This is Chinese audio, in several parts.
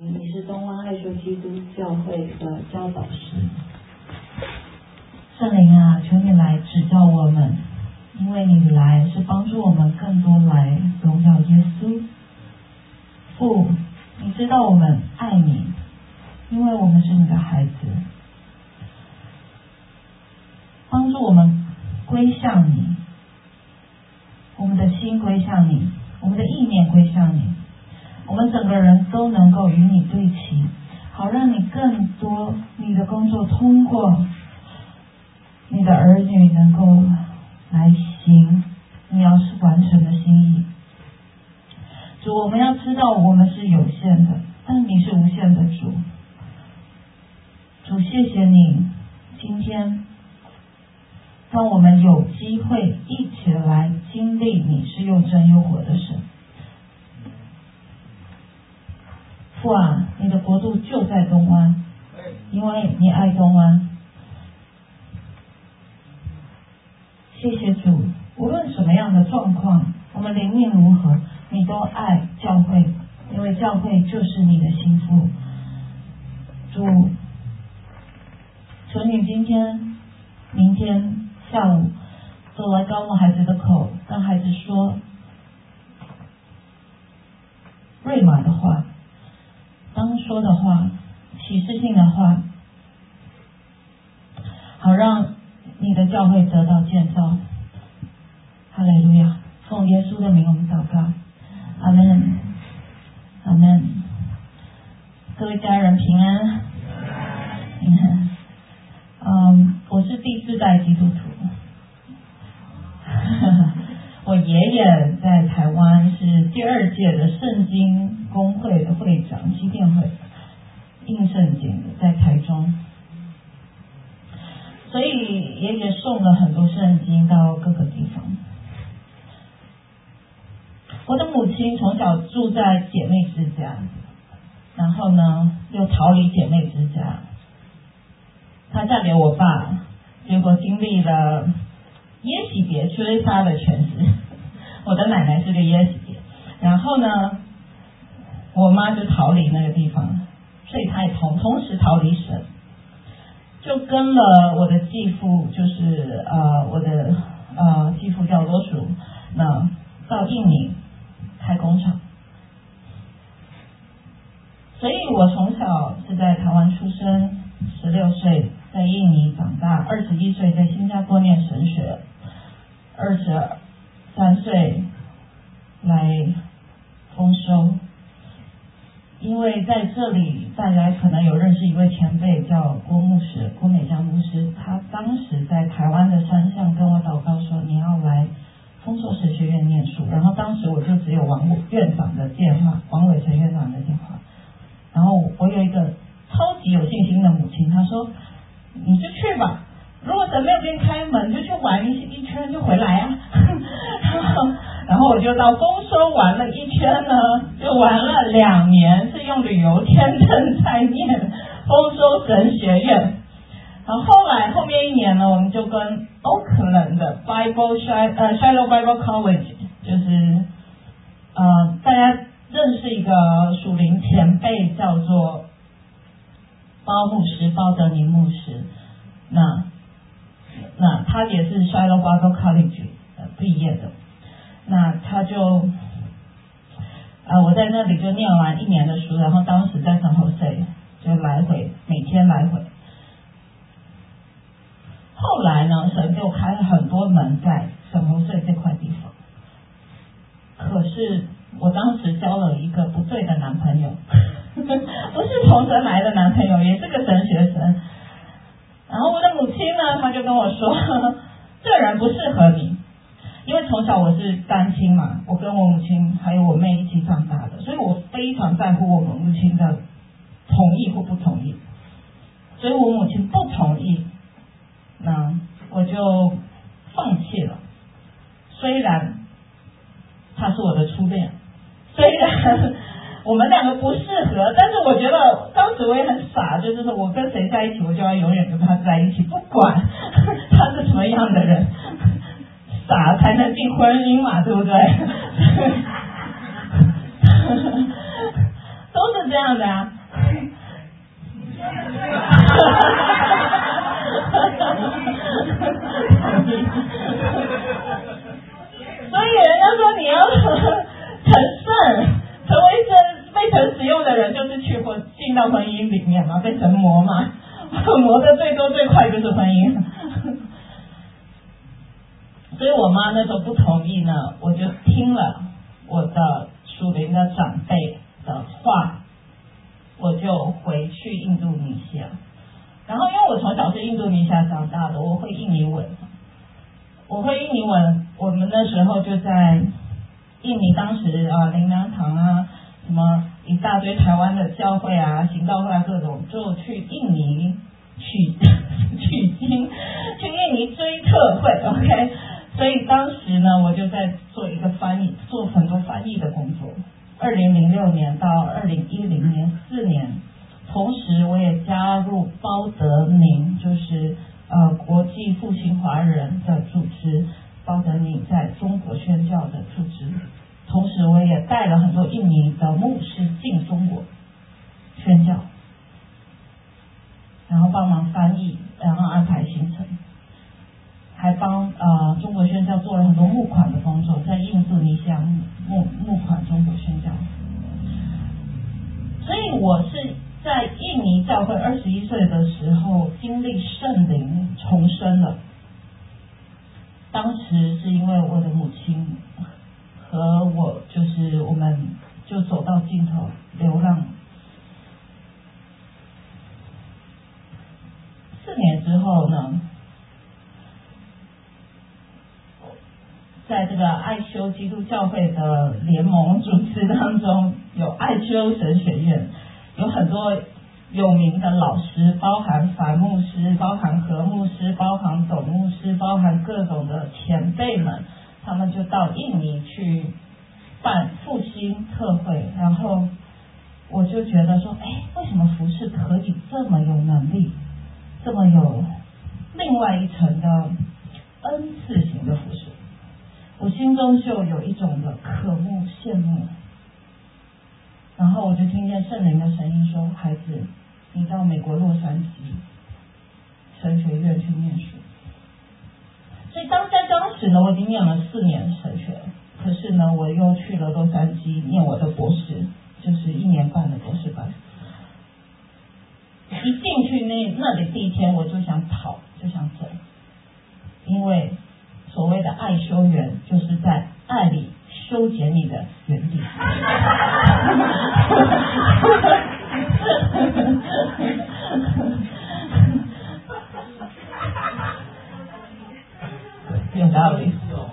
你是东湾爱说基督教会的教导师， 圣灵啊，求你来指教我们，因为你来是帮助我们更多来荣耀耶稣。父，你知道我们爱你，因为我们是你的孩子，帮助我们归向你，我们的心归向你，我们的意念归向你，我们整个人都能够与你对齐，好让你更多你的工作通过你的儿女能够来行你要是完成的心意。主，我们要知道我们是有限的，但你是无限的主。主，谢谢你今天让我们有机会一起来经历你是又真又活的神。父啊，你的国度就在东湾，因为你爱东湾。谢谢主，无论什么样的状况，我们灵命如何，你都爱教会，因为教会就是你的心腹。主，求你今天、明天下午走来高牧孩子的口，跟孩子说瑞玛的话，当说的话，启示性的话，好让你的教会得到建造。哈利路亚！奉耶稣的名我们祷告，阿们，阿们。各位家人平安，平安。我是第4代基督徒。我爷爷在台湾是第2届的圣经公会的会长，基甸会印圣经在台中，所以爷爷送了很多圣经到各个地方。我的母亲从小住在姐妹之家，然后呢又逃离姐妹之家，她嫁给我爸，结果经历了耶洗别追杀的权势。我的奶奶是个耶洗别，然后呢我妈就逃离那个地方，所以她也同时逃离神，就跟了我的继父，就是我的继父叫罗叔，那到印尼开工厂。所以我从小是在台湾出生，16岁在印尼长大，21岁在新加坡念神学，23岁来丰收。因为在这里大家可能有认识一位前辈叫郭美江牧师，他当时在台湾的山上跟我祷告说你要来丰硕神学院念书，然后当时我就只有王院长的电话，王伟成院长的电话，然后我有一个超级有信心的母亲，她说你就去吧，如果神没有给你开门，就去玩一圈就回来啊。然后我就到丰收玩了一圈呢，就玩了2年，是用旅游签证在念丰收神学院。然后后面1年呢，我们就跟Oakland 的 Shiloh Bible College， 就是大家认识一个属灵前辈叫做包德尼牧师，那他也是 Shiloh Bible College 毕业的，那他就我在那里就念完1年的书，然后当时在San Jose就来回，每天来回。后来呢，神就开了很多门在San Jose这块地方，可是我当时交了一个不对的男朋友，不是从神来的男朋友，也是个神学生。然后我的母亲呢，她就跟我说，这人不适合你，因为从小我是单亲嘛，我跟我母亲还有我妹一起长大的，所以我非常在乎我们母亲的同意或不同意，所以我母亲不同意，那我就放弃了。虽然他是我的初恋，虽然我们2个不适合，但是我觉得当时我也很傻，就是说我跟谁在一起，我就要永远跟他在一起，不管他是什么样的人，傻才能进婚姻嘛，对不对？ 都是这样的啊。所以人家说你要成圣，成为被神使用的人，就是进到婚姻里面嘛，被神磨嘛，磨的最多最快就是婚姻。所以我妈那时候不同意呢，我就听了我的属灵的长辈的话，我就回去印度尼西亚。然后因为我从小是印度尼西亚长大的，我会印尼文，我们那时候就在印尼，当时灵粮堂啊，什么一大堆台湾的教会啊、行道会啊各种，就去印尼取经，去印尼追特会 ，OK。所以当时呢，我就在做一个翻译，做很多翻译的工作。2006年到2010年4年，同时我也加入包德宁，就是国际复兴华人的组织，包德宁在中国宣教的组织。同时我也带了很多印尼的牧师进中国宣教，然后帮忙翻译，然后安排行程。还帮中国宣教做了很多募款的工作，在印度尼西亚募款中国宣教。所以我是在印尼教会21岁的时候经历圣灵重生了。当时是因为我的母亲和我，就是我们就走到尽头流浪。4年之后呢，在这个爱修基督教会的联盟组织当中，有爱修神学院，有很多有名的老师，包含樊牧师，包含何牧师，包含董牧师，包含各种的前辈们，他们就到印尼去办复兴特会。然后我就觉得说，为什么服事可以这么有能力，这么有另外一层的恩赐型的服事？我心中就有一种的渴慕羡慕。然后我就听见圣灵的声音说，孩子，你到美国洛杉矶神学院去念书。所以当时呢，我已经念了4年神学，可是呢我又去了洛杉矶念我的博士，就是1年半的博士班。一进去那里第一天我就想跑，就想走，因为所谓的爱修园就是在爱里修剪你的园地。有道理。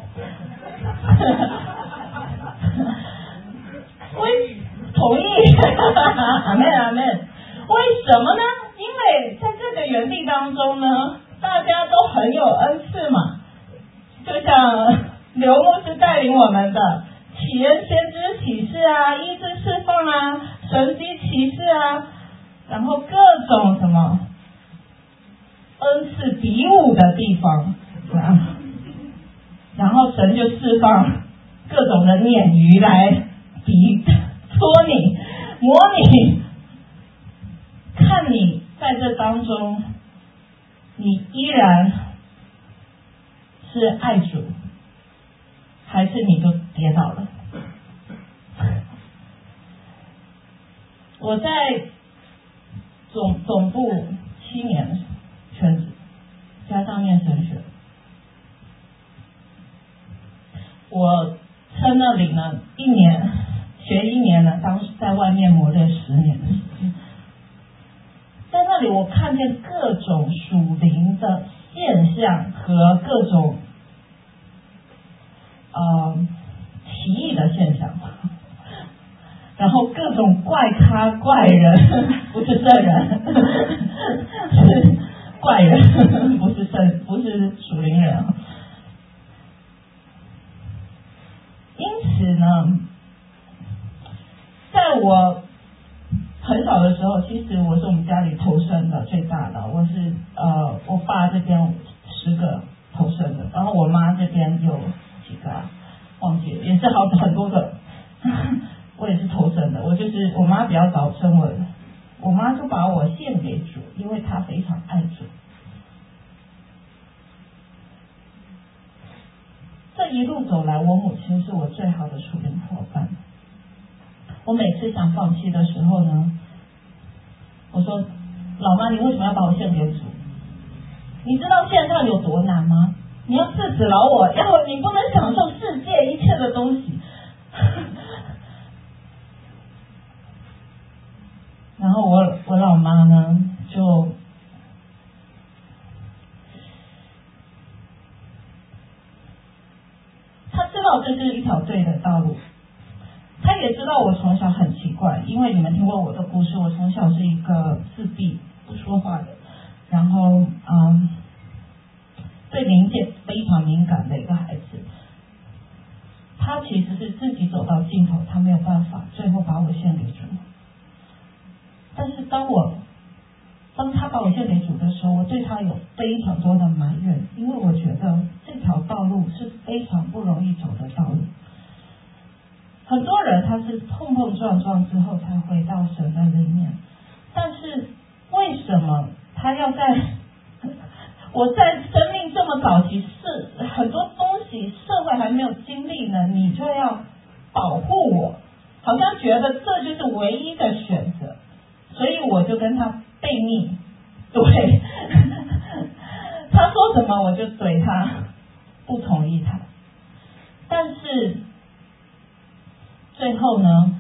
同意。阿们阿们。为什么呢？因为在这个园地当中呢，大家都很有恩赐嘛。就像刘牧师带领我们的启恩先知启示啊，医治释放啊，神迹奇事啊，然后各种什么恩赐比武的地方，然后神就释放各种的鲶鱼来戳你模拟，看你在这当中你依然是爱主，还是你就跌倒了？我在总部7年全职，加上念神学，我在那里呢学1年呢，当时在外面磨练10年的时间。在那里我看见各种属灵的现象和各种奇异的现象，然后各种怪咖怪人，不是圣人，是怪人，不是属灵人。因此呢，在我很小的时候，其实我是我们家里头生的最大的，我是我爸这边10个头生的，然后我妈这边有几个忘记了，也是很多个。 我也是投生的，我妈比较早生我妈就把我献给主，因为她非常爱主。这一路走来，我母亲是我最好的属灵伙伴。我每次想放弃的时候呢，我说：“老妈，你为什么要把我献给主？你知道线上有多难吗？你要刺死老我，你不能享受世界一切的东西。”然后我老妈呢，她知道这是一条对的道路，她也知道我从小很奇怪，因为你们听过我的故事，我从小是一个自闭不说话的，然后对灵界非常敏感的一个孩子。她其实是自己走到尽头，她没有办法，最后把我献给主。但是当他把我献给主的时候，我对他有非常多的埋怨，因为我觉得这条道路是非常不容易走的道路。很多人他是碰碰撞撞之后才回到神的里面，但是为什么他要我在生命这么早期是很多东西社会还没有经历呢，你就要保护我，好像觉得这就是唯一的选择。所以我就跟他背逆，对，他说什么我就怼他，不同意他。但是最后呢，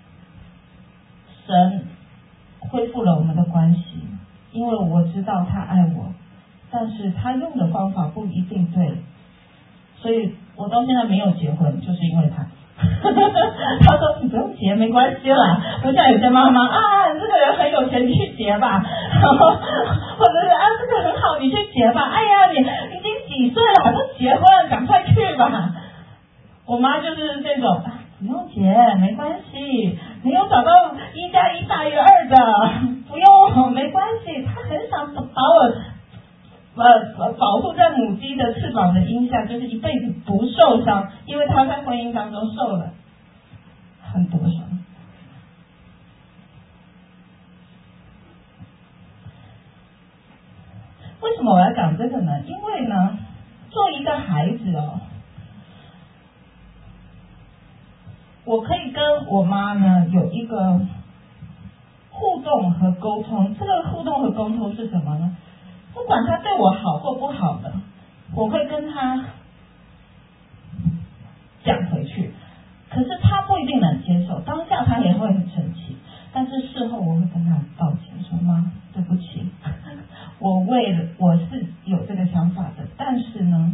神恢复了我们的关系，因为我知道他爱我，但是他用的方法不一定对，所以我到现在没有结婚，就是因为他。他说你不用结没关系啦，不像有些妈妈啊，这个人很有钱，你去结吧，或者是啊这个很好，你去结吧，哎呀你已经几岁了都结婚了，赶快去吧。我妈就是这种不用结没关系，你有找到1+1大于2的，不用没关系。她很想把我保护在母鸡的翅膀的荫下，就是一辈子不受伤，因为他在婚姻当中受了很多伤。为什么我要讲这个呢？因为呢，做一个孩子我可以跟我妈呢有一个互动和沟通。这个互动和沟通是什么呢？不管他对我好或不好的，我会跟他讲回去，可是他不一定能接受，当下他也会很生气，但是事后我会跟他道歉，说妈对不起，我是有这个想法的，但是呢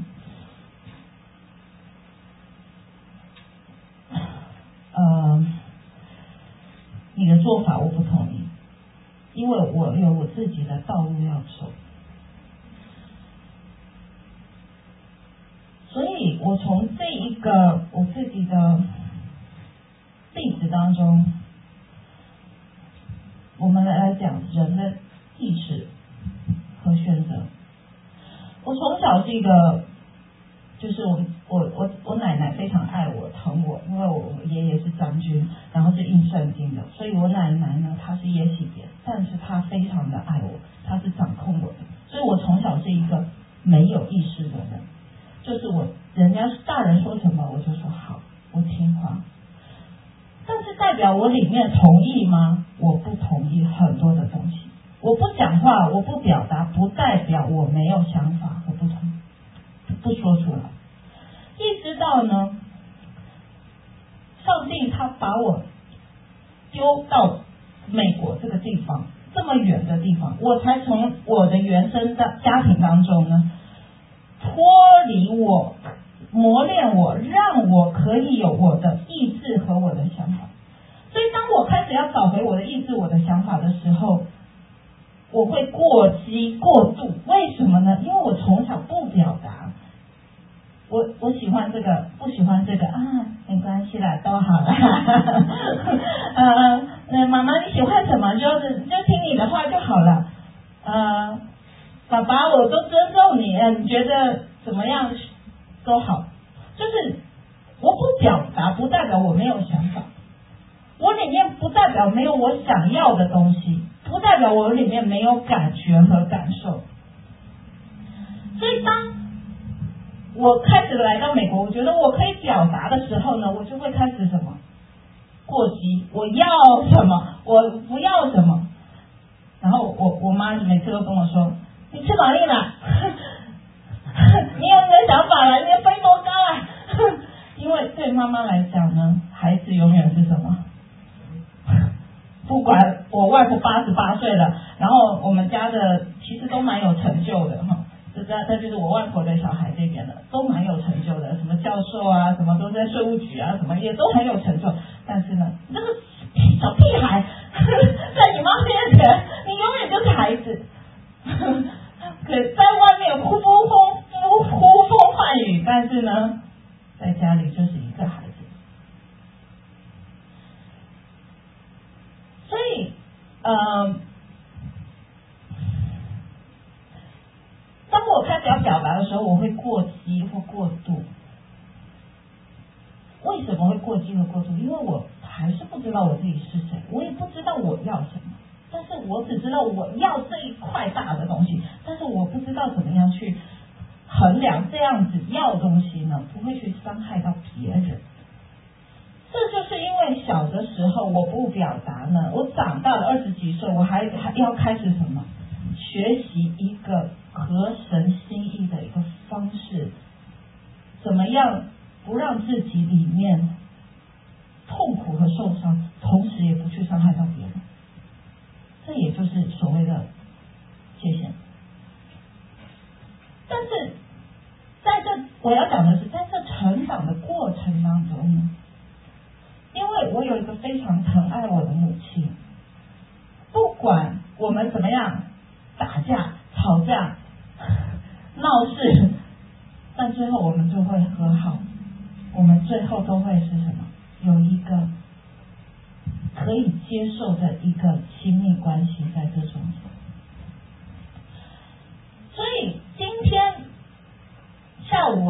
你的做法我不同意，因为我有我自己的道路要走。所以我从这一个我自己的例子当中，我们来讲人的意识和选择。我从小是一个，就是我奶奶非常爱我疼我，因为我爷爷是将军，然后是印圣经的，所以我奶奶呢她是耶洗别，但是她非常的爱我，她是掌控我的，所以我从小是一个没有意识的人，就是人家大人说什么我就说好，我听话。但是代表我里面同意吗？我不同意很多的东西。我不讲话，我不表达，不代表我没有想法和不说出来。一直到呢，上帝他把我丢到美国这个地方，这么远的地方，我才从我的原生家庭当中呢脱离我，磨练我，让我可以有我的意志和我的想法。所以当我开始要找回我的意志、我的想法的时候，我会过激过度。为什么呢？因为我从小不表达，我喜欢这个，不喜欢这个啊，没关系啦，都好啦。妈妈你喜欢什么就听你的话就好了。爸爸我都尊重你，你觉得怎么样都好。就是我不表达，不代表我没有想法。 我里面不代表没有我想要的东西，不代表我里面没有感觉和感受。所以当我开始来到美国，我觉得我可以表达的时候呢，我就会开始什么过激，我要什么，我不要什么。然后我妈每次都跟我说，你吃玛丽啦你有你的想法啦，你的飞多高啊因为对妈妈来讲呢，孩子永远是什么，不管我外婆88岁了，然后我们家的其实都蛮有成就的哈，这就是我外婆的小孩这边的都蛮有成就的，什么教授啊，什么都在税务局啊，什么也都很有成就。但是呢，这个小屁孩在你妈面前，你永远就是孩子可在外面呼风唤雨，但是呢，在家里就是一个孩子。所以当我开始要表达的时候，我会过激或过度。为什么会过激和过度？因为我还是不知道我自己是谁，我也不知道我要什么，但是我只知道我要这一块大的东西，但是我不知道怎么样去衡量这样子要东西呢，不会去伤害到别人。这就是因为小的时候我不表达呢，我长大了20几岁，我还要开始什么？学习一个合神心意的一个方式，怎么样不让自己里面痛苦和受伤，同时也不去伤害到别人。这也就是所谓的界限。但是在这我要讲的是，在这成长的过程当中呢，因为我有一个非常疼爱我的母亲，不管我们怎么样打架吵架闹事，但最后我们就会和好，我们最后都会是什么？有一个可以接受的一个亲密关系在这中间。所以今天下午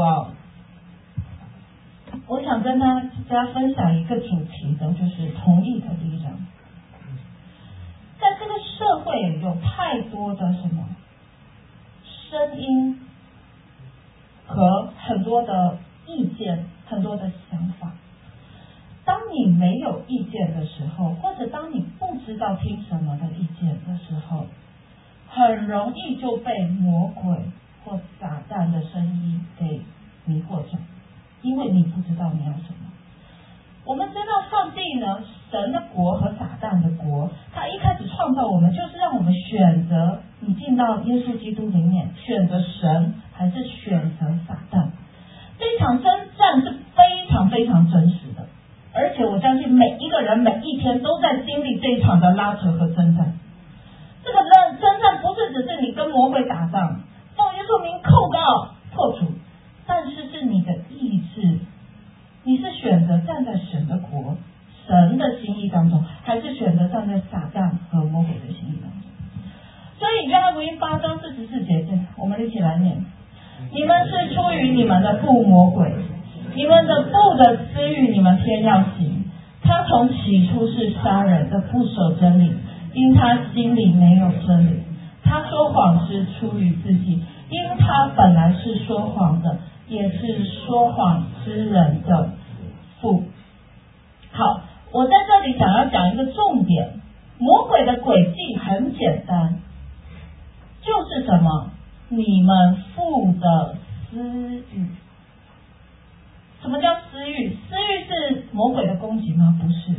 我想跟大家分享一个主题的，就是同意的力量。在这个社会有太多的什么声音和很多的意见，很多的想法。当你没有意见的时候，或者当你不知道听什么的意见的时候，很容易就被魔鬼或撒旦的声音给迷惑着，因为你不知道你要什么。我们知道上帝呢，神的国和撒旦的国，他一开始创造我们就是让我们选择，你进到耶稣基督里面，选择神还是选择撒旦。这场征战是非常非常真实的，而且我相信每一个人每一天都在经历这一场的拉扯和征战。这个征战不是只是你跟魔鬼打仗，奉耶稣名控告破除，但是是你的意志，你是选择站在神的国神的心意当中，还是选择站在撒旦和魔鬼的心意当中？所以约翰福音8章44节，我们一起来念：你们是出于你们的父魔鬼，你们的父的私欲你们偏要行，他从起初是杀人的，不守真理，因他心里没有真理。他说谎是出于自己，因他本来是说谎的，也是说谎之人的父。好，我在这里想要讲一个重点，魔鬼的诡计很简单，就是什么？你们父的私欲。什么叫私欲？私欲是魔鬼的攻击吗？不是。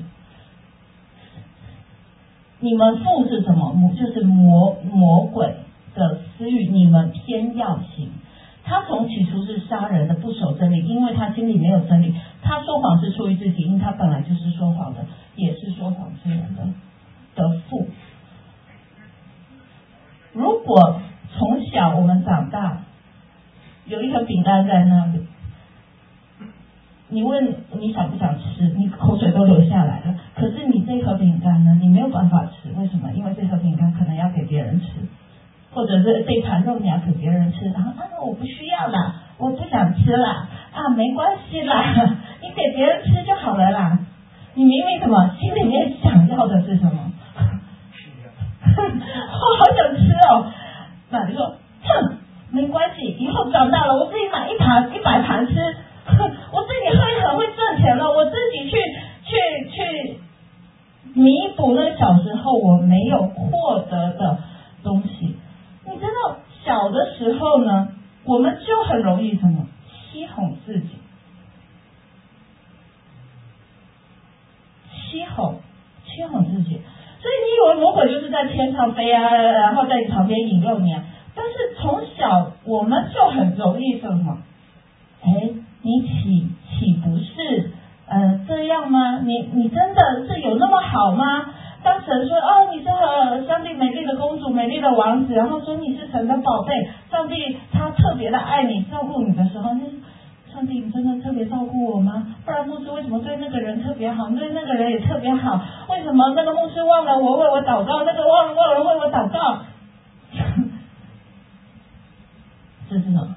你们父是什么？就是魔鬼的私欲，你们偏要行。他从起初是杀人的，不守真理，因为他心里没有真理。他说谎是出于自己，因他本来就是说谎的，也是说谎之人的父。如果从小我们长大，有一盒饼干在那里，你问你想不想吃，你口水都流下来了，可是你这盒饼干呢，你没有办法吃，为什么？因为这盒饼干可能要给别人吃，或者是这盘肉你要给别人吃，然后我不需要啦，我不想吃啦，没关系啦，你给别人吃就好了啦。 你明明什么心里面想要的是什么？我好想吃哦。那你说，哼，没关系，以后长大了我自己买100盘吃，我自己很会赚钱了，我自己去弥补那小时候我没有获得的东西。你知道，小的时候呢，我们就很容易什么欺哄自己，欺哄自己。所以你以为魔鬼就是在天上飞啊，然后在你旁边引诱你啊？但是从小我们就很容易什么？你岂不是这样吗？你真的是有那么好吗？当神说你是上帝美丽的公主，美丽的王子，然后说你是神的宝贝，上帝他特别的爱你，照顾你的时候，上帝，你真的特别照顾我吗？不然牧师为什么对那个人特别好，对那个人也特别好？为什么那个牧师忘了我为我祷告，那个忘了为我祷告？这是什么？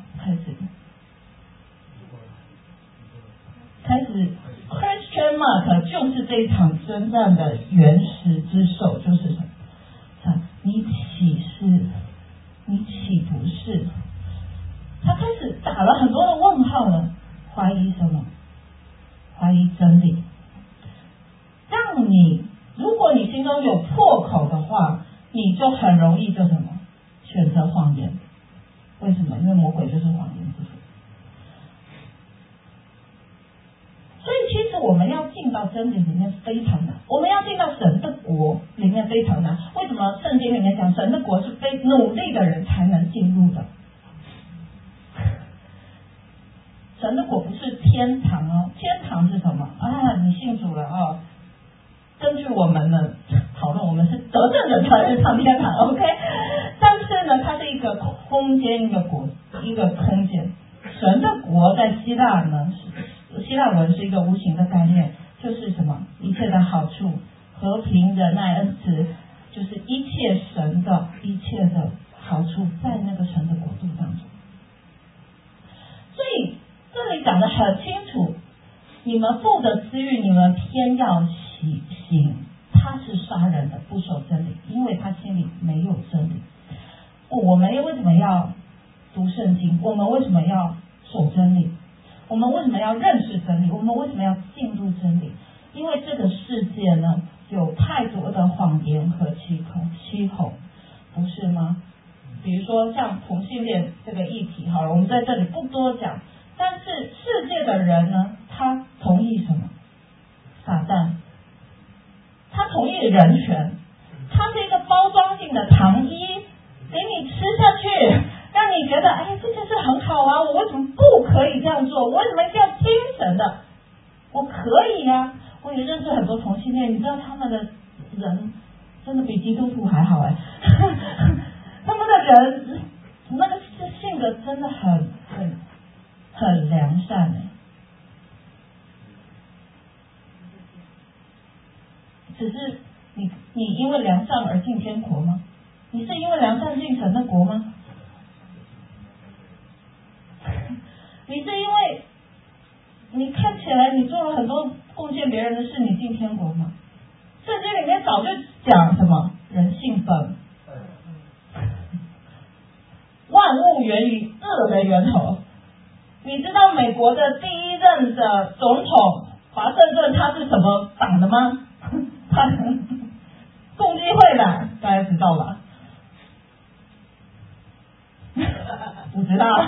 开始 question mark 就是这一场征战的原始之手，就是什么？你岂不是？他开始打了很多的问号了，怀疑什么？怀疑真理。让你，如果你心中有破口的话，你就很容易就什么？选择谎言。为什么？因为魔鬼就是谎言之父。所以其实我们要进到真理里面非常难，我们要进到神的国里面非常难。为什么圣经里面讲神的国是非努力的人才能进入的？神的国不是天堂哦，天堂是什么你信主了哦。根据我们的讨论，我们是得胜者才会上天堂 ，OK？ 但是呢，它是一个空间，一个空间。神的国在希腊呢，希腊文是一个无形的概念，就是什么？一切的好处、和平、忍耐、恩慈，就是一切神的一切的好处，在那个神的国度当中。所以这里讲得很清楚，你们父的私欲，你们偏要行，他是杀人的，不守真理，因为他心里没有真理。我们为什么要读圣经？我们为什么要守真理？我们为什么要认识真理？我们为什么要进入真理？因为这个世界呢，有太多的谎言和欺哄，不是吗？比如说像同性恋这个议题，好了，我们在这里不多讲。但是世界的人呢，他同意什么？撒旦，他同意人权，他是一个包装性的糖衣，给你吃下去，让你觉得这件事很好啊，我为什么不可以这样做？我为什么一定要精神的？我可以啊。我也认识很多同性恋，你知道他们的人真的比基督徒还好他们的人那个性格真的很良善只是你因为良善而进天国吗？你是因为良善进神的国吗？你是因为你看起来你做了很多贡献别人的事，你进天国吗？圣经里面早就讲什么人性本万物源于恶的源头。你知道美国的第一任的总统华盛顿他是什么党的吗？他共济会的，大家知道吧？不知道。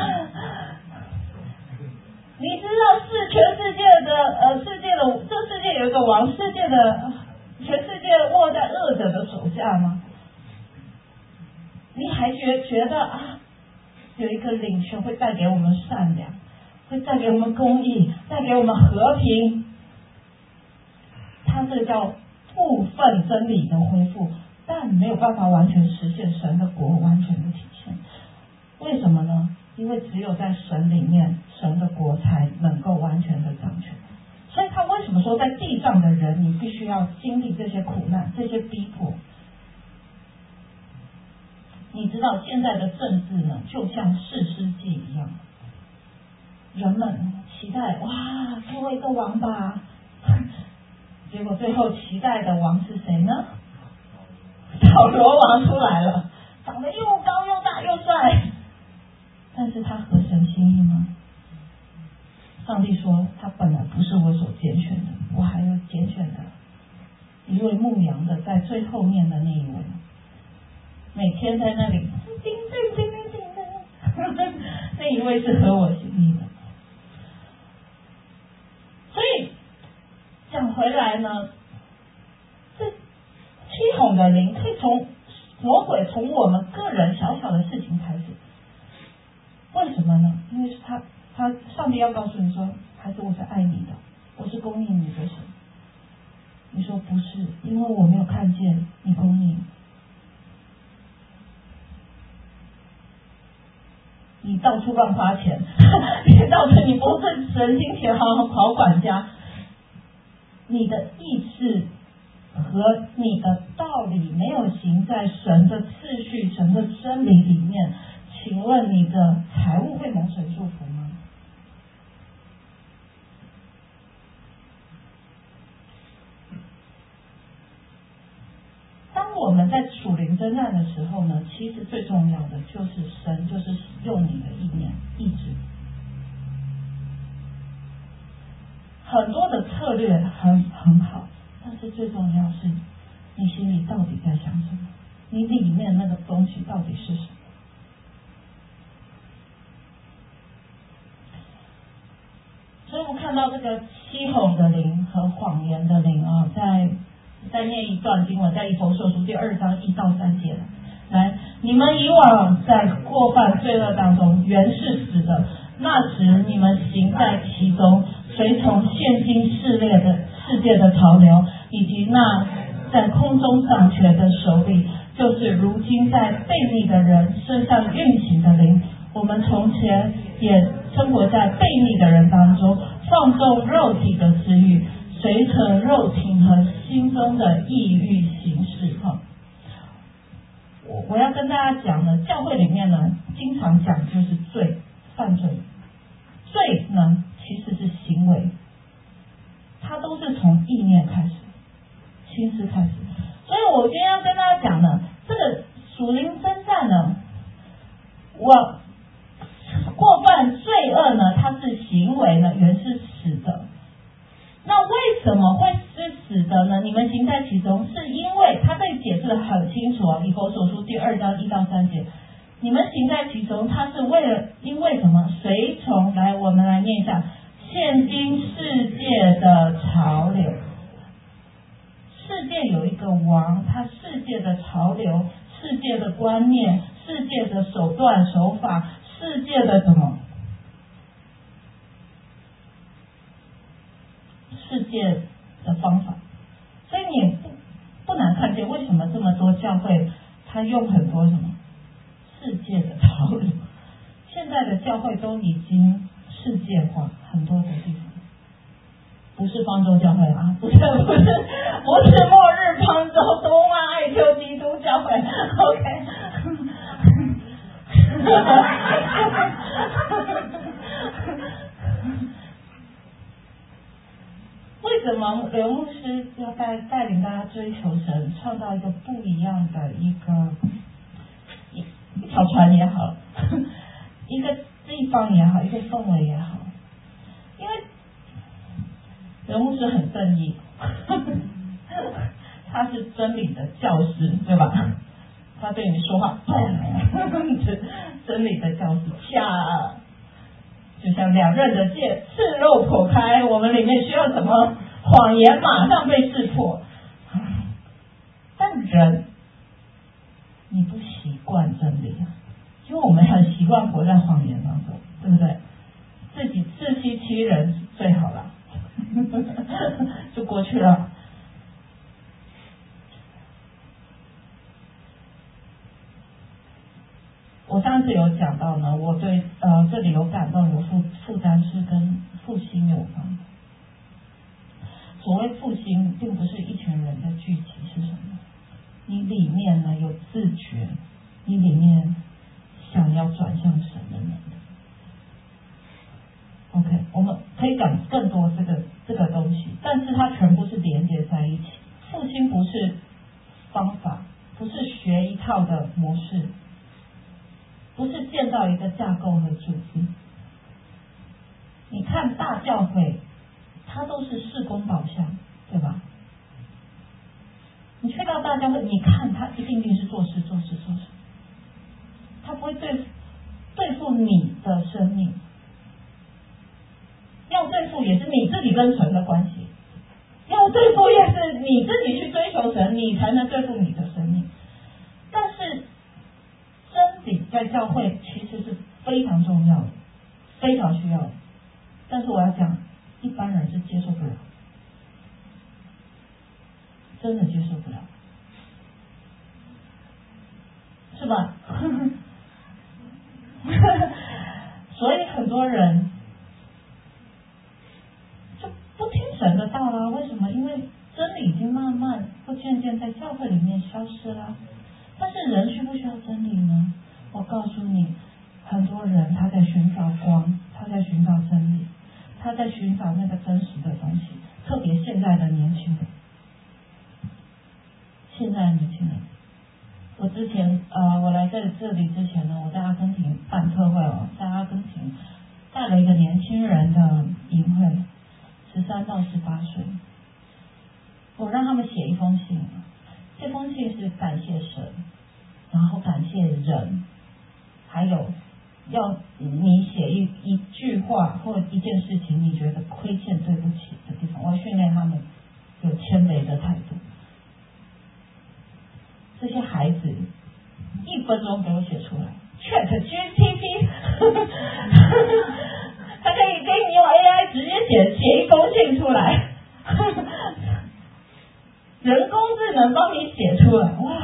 你知道是全世界的这世界有一个王，全世界握在恶者的手下吗？你还觉得有一个领袖会带给我们善良，会带给我们公义，带给我们和平？它这个叫部分真理的恢复，但没有办法完全实现神的国完全的体现。为什么呢？因为只有在神里面，神的国才能够完全的掌权。所以他为什么说在地上的人，你必须要经历这些苦难，这些逼迫？你知道现在的政治呢，就像士师记一样，人们期待哇，给我一个王吧， 结果最后期待的王是谁呢？扫罗王出来了，长得又高又大又帅，但是他合神心意吗？上帝说他本来不是我所拣选的，我还有拣选的一位牧羊的，在最后面的那一位，每天在那里叮叮叮叮叮叮，那一位是合我心意的。所以讲回来呢，这七孔的灵可以从魔鬼从我们个人小小的事情开始。为什么呢？因为他上帝要告诉你说，孩子，我是爱你的，我是供应你的神。你说不是，因为我没有看见你供应，你到处乱花钱，你不是神金钱好管家，你的意志和你的道理没有行在神的次序、神的真理里面，请问你的财务会蒙神祝福吗？当我们在属灵征战的时候呢，其实最重要的就是神就是使用你的意念、意志。很多的策略很好，但是最重要是你心里到底在想什么，你里面那个东西到底是什么。所以我们看到这个七孔的灵和谎言的灵啊，再念一段经文，在以弗所书第2章1到3节。来，你们以往在过犯罪恶当中原是死的，那时你们行在其中，随从现今世界的潮流，以及那在空中掌权的手里，就是如今在悖逆的人身上运行的灵。我们从前也生活在悖逆的人当中，放纵肉体的私欲，随着肉体和心中的意欲行事。我要跟大家讲呢，教会里面呢，经常讲就是罪、犯罪。罪呢，其实是行为，它都是从意念开始，心思开始。所以我今天要跟大家讲呢，这个属灵征战呢，我过犯罪恶呢，它是行为呢，原是死的。那为什么会是死的呢？你们行在其中，是因为他被解释得很清楚以弗所书第2章1到3节。你们行在其中，他是因为什么？随从来，我们来念一下：现今世界的潮流。世界有一个王，他世界的潮流、世界的观念、世界的手段手法、世界的什么？世界的方法。所以你不难看见为什么这么多教会他用很多什么世界的潮流。现在的教会都已经世界化，很多的地方不是方舟教会啊，不是末日方舟东方爱丘基督教会 OK 为什么刘牧师要带领大家追求神，创造一个不一样的一条船也好，一个地方也好，一个氛围也好？因为刘牧师很正义，他是真理的教师，对吧？他对你说话，真理的教师，就像两刃的剑，赤肉剖开，我们里面需要什么？谎言马上被识破。但人，你不习惯真理，因为我们很习惯活在谎言当中，对不对？自己自欺欺人是最好了，就过去了。我上次有讲到呢，我对这里有感动，有负担是跟复兴有关。所谓复兴，并不是一群人的聚集，是什么？你里面呢有自觉，你里面想要转向神的能力。OK， 我们可以讲更多这这个东西，但是它全部是连接在一起。复兴不是方法，不是学一套的模式，不是建造一个架构和组织。你看大教会，它都是事工导向，对吧？你去到大教会，你看它一定是做事，它不会对付你的生命。要对付也是你自己跟神的关系，要对付也是你自己去追求神，你才能对付你的生命。但是真理在教会其实是非常重要的，非常需要的。但是我要讲，一般人是接受不了，真的接受不了，是吧？所以很多人就不听神的道啦。为什么？因为真理已经慢慢或渐渐在教会里面消失啦。但是人需不需要真理呢？我告诉你，很多人他在寻找光，他在寻找真理，他在寻找那个真实的东西。特别现在的年轻人，我之前我来这里之前呢，我在阿根廷办特会哦，在阿根廷带了一个年轻人的营会，13到18岁，我让他们写一封信，这封信是感谢神，然后感谢人，还有要你写一句话或一件事情你觉得亏欠对不起的地方，我要训练他们有谦卑的态度。这些孩子1分钟给我写出来 ，ChatGPT， 他可以给你用 AI 直接写一封信出来，人工智能帮你写出来，哇，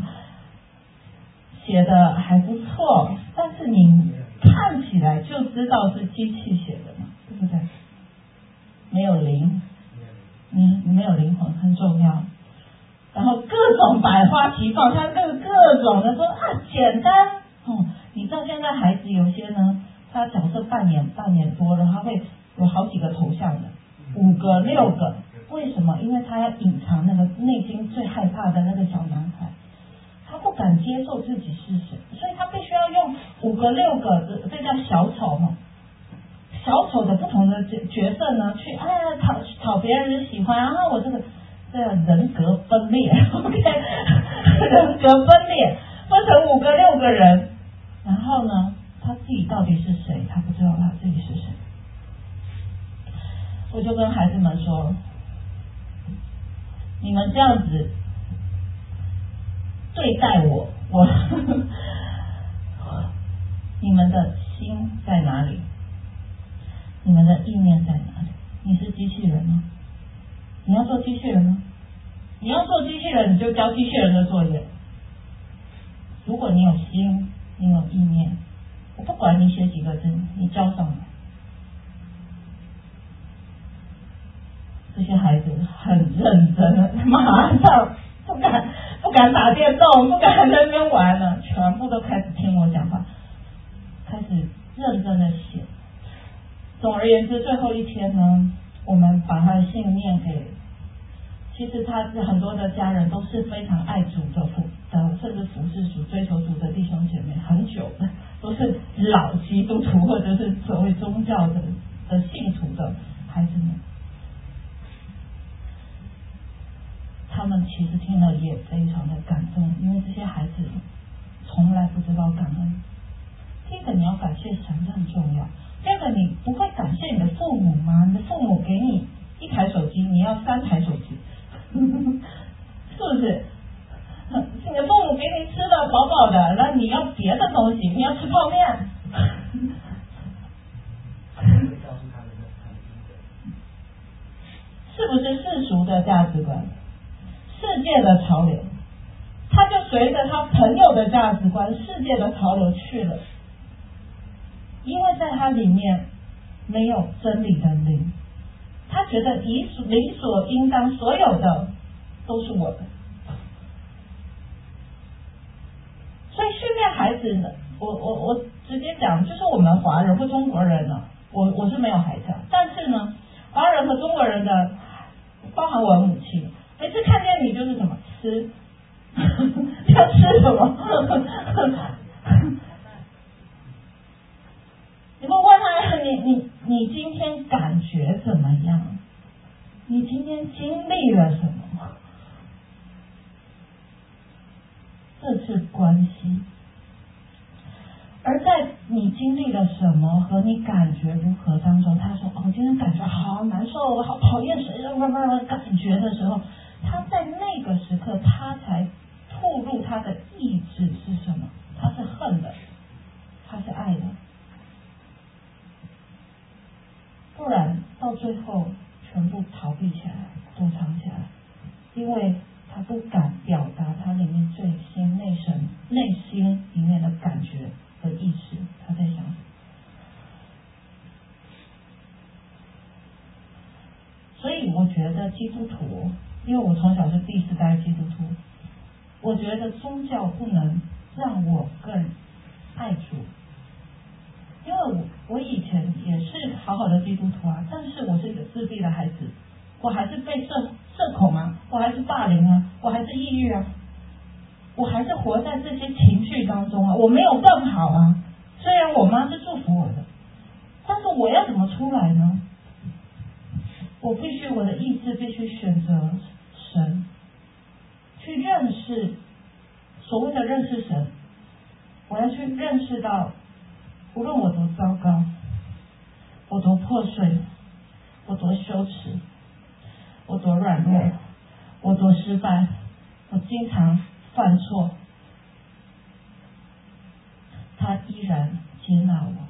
写的还不错，但是你看起来就知道是机器写的嘛，对不对？没有灵，你没有灵魂很重要。然后各种百花齐放，他各种的说简单哦。你知道现在孩子有些呢，他角色扮演多了，他会有好几个头像的，5个6个，为什么？因为他要隐藏那个内心最害怕的那个小男孩，他不敢接受自己是谁，所以他必须要用5个6个，这叫小丑嘛。小丑的不同的角色呢，去讨别人的喜欢，然后我这人格分裂 ，OK， 人格分裂，分成5个6个人，然后呢，他自己到底是谁？他不知道他自己是谁。我就跟孩子们说，你们这样子对待我，你们的心在哪里？你们的意念在哪里？你是机器人吗？你要做机器人吗？你要做机器人，你就交机器人的作业。如果你有心，你有意念，我不管你写几个字，你交上来。这些孩子很认真的，马上不敢打电动，不敢在那边玩了，全部都开始听我讲话，开始认真的写。总而言之，最后一天呢，我们把他的信念给，其实他是很多的家人都是非常爱主的甚至服侍主、追求主的弟兄姐妹，很久的都是老基督徒或者是所谓宗教的信徒的孩子们，他们其实听了也非常的感动，因为这些孩子从来不知道感恩。第一个，你要感谢神，这很重要。第二个，你不会感谢你的父母吗？你的父母给你1台手机，你要3台手机，是不是？你的父母给你吃的饱饱的，那你要别的东西，你要吃泡面。是不是世俗的价值观？世界的潮流，他就随着他朋友的价值观、世界的潮流去了，因为在他里面没有真理的灵，他觉得理所应当，所有的都是我的。所以训练孩子呢，我直接讲，就是我们华人或中国人呢，我是没有孩子，但是呢， 华人和中国人的，包含我的母亲，每次看见你就是什么吃，要吃什么？你们问他，你今天感觉怎么样？你今天经历了什么？这是关系。而在你经历了什么和你感觉如何当中，他说：“哦，今天感觉好难受，我好讨厌谁，慢慢的感觉的时候，他在那个时刻，他才吐露他的意志是什么？他是恨的，他是爱的，不然到最后全部逃避起来，躲藏起来，因为他不敢表达他里面最内心里面的感觉。”的意识，他在想什么？所以我觉得基督徒，因为我从小是第四代基督徒，我觉得宗教不能让我更爱主，因为我以前也是好好的基督徒啊，但是我是一个自闭的孩子，我还是被社恐啊，我还是霸凌啊，我还是抑郁啊。我还是活在这些情绪当中啊，我没有更好啊。虽然我妈是祝福我的，但是我要怎么出来呢？我的意志必须选择神，去认识所谓的认识神。我要去认识到，无论我多糟糕，我多破碎，我多羞耻，我多软弱，我多失败，我经常犯错，他依然接纳我。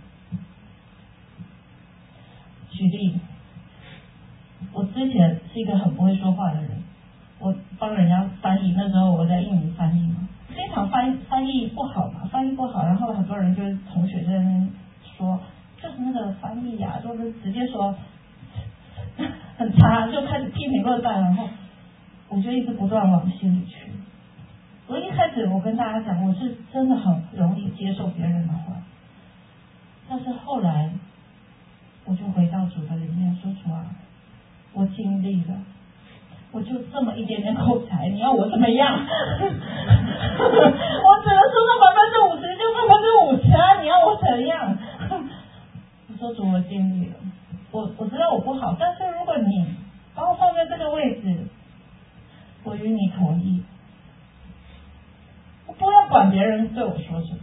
举例，我之前是一个很不会说话的人，我帮人家翻译，那时候我在印尼翻译嘛，经常翻译不好嘛，翻译不好，然后很多人就是同学在那边说，就是那个翻译啊，就是直接说很差，就开始批评论断，然后我就一直不断往心里去。我一开始我跟大家讲，我是真的很容易接受别人的话，但是后来我就回到主的里面说，主啊，我尽力了，我就这么一点点口才，你要我怎么样？我只能说到50%就50%啊，你要我怎样？我说主，我尽力了，我知道我不好，但是如果你把我放在这个位置，我与你同意，我不要管别人对我说什么，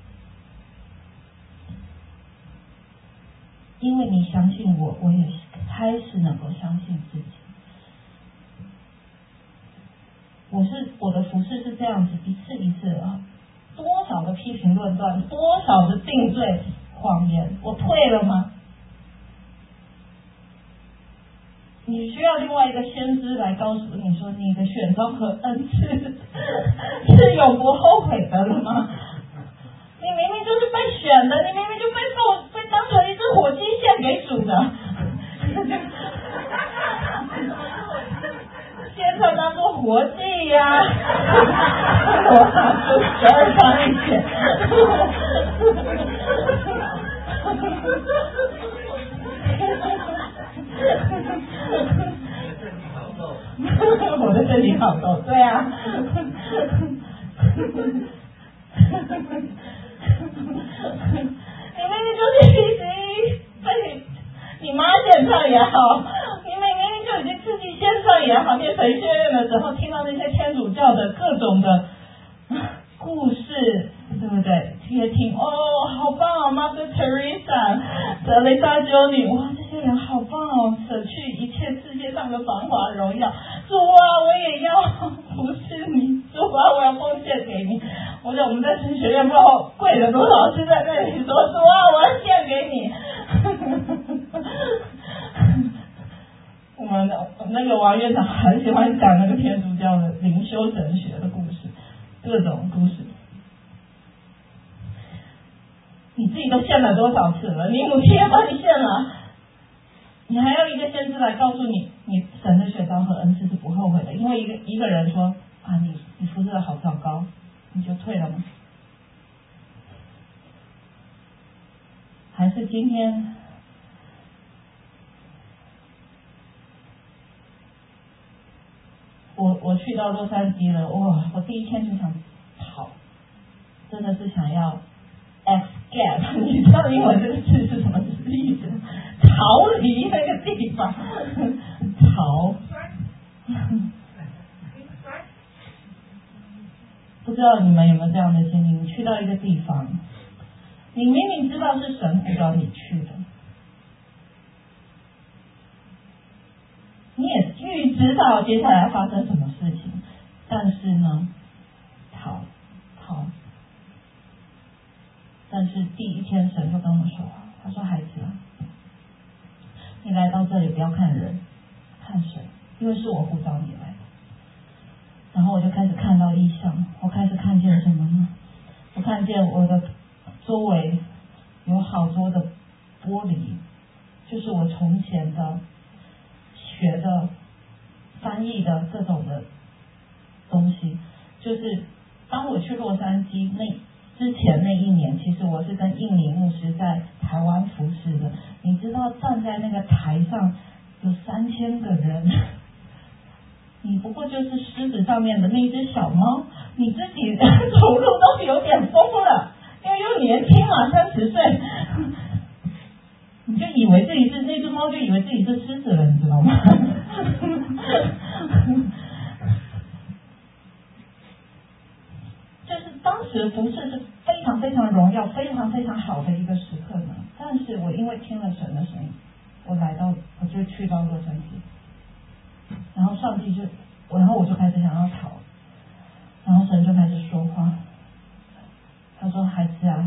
因为你相信我，我也开始能够相信自己。我的服事是这样子，一次一次啊，多少的批评论断，多少的定罪谎言，我退了吗？你需要另外一个先知来告诉你说，你的选召和恩赐是永不后悔的了吗？你明明就是被选的，你明明就被当成一只火鸡献给主的，献上当做活祭呀！我拿出12章1节。我的身体好逗，对啊。你明明就是被你妈献上也好，你明明就已经自己献上也好，念神学院的时候听到那些天主教的各种的故事，对不对？也听哦，好棒哦 ，Mother Teresa、德蕾莎修女，哇，这些人好棒哦，舍去一切世界上的繁华荣耀，主啊，我也要服侍你，主啊，我要奉献给你。我们在神学院不知道跪了多少次在那里说，主啊，我要献给你。我们那个王院长很喜欢讲那个天主教的灵修神学的故事，各种故事。你自己都献了多少次了？你母亲也帮你献了，你还要一个先知来告诉你，你神的选召和恩赐是不后悔的。因为一个人说啊，你服侍的好糟糕，你就退了吗？还是今天去到洛杉矶了，哇！我第一天就想逃，真的是想要 escape， 你知道英文这个字是什么意思？逃离那个地方，逃。不知道你们有没有这样的经历？你去到一个地方，你明明知道是神呼召你去的，你也预知道接下来要发生什么事情，但是呢，逃。但是第一天神就跟我说话，他说：“孩子啊，你来到这里不要看人，看神，因为是我呼召你来的。”然后我就开始看到异象，我开始看见什么呢？我看见我的周围有好多的玻璃，就是我从前的学的翻译的各种的东西。就是当我去洛杉矶之前那一年，其实我是跟印尼牧师在台湾服侍的。你知道站在那个台上有3000个人，你不过就是狮子上面的那只小猫，你自己走路都有点疯了，因为又年轻嘛，30岁，你就以为自己是那只猫，就以为自己是狮子了，你知道吗？就是当时服侍是非常非常荣耀、非常非常好的一个时刻呢。但是我因为听了神的声音，我就去到洛杉矶，然后上帝然后我就开始想要逃，然后神就开始说话，他说：“孩子啊，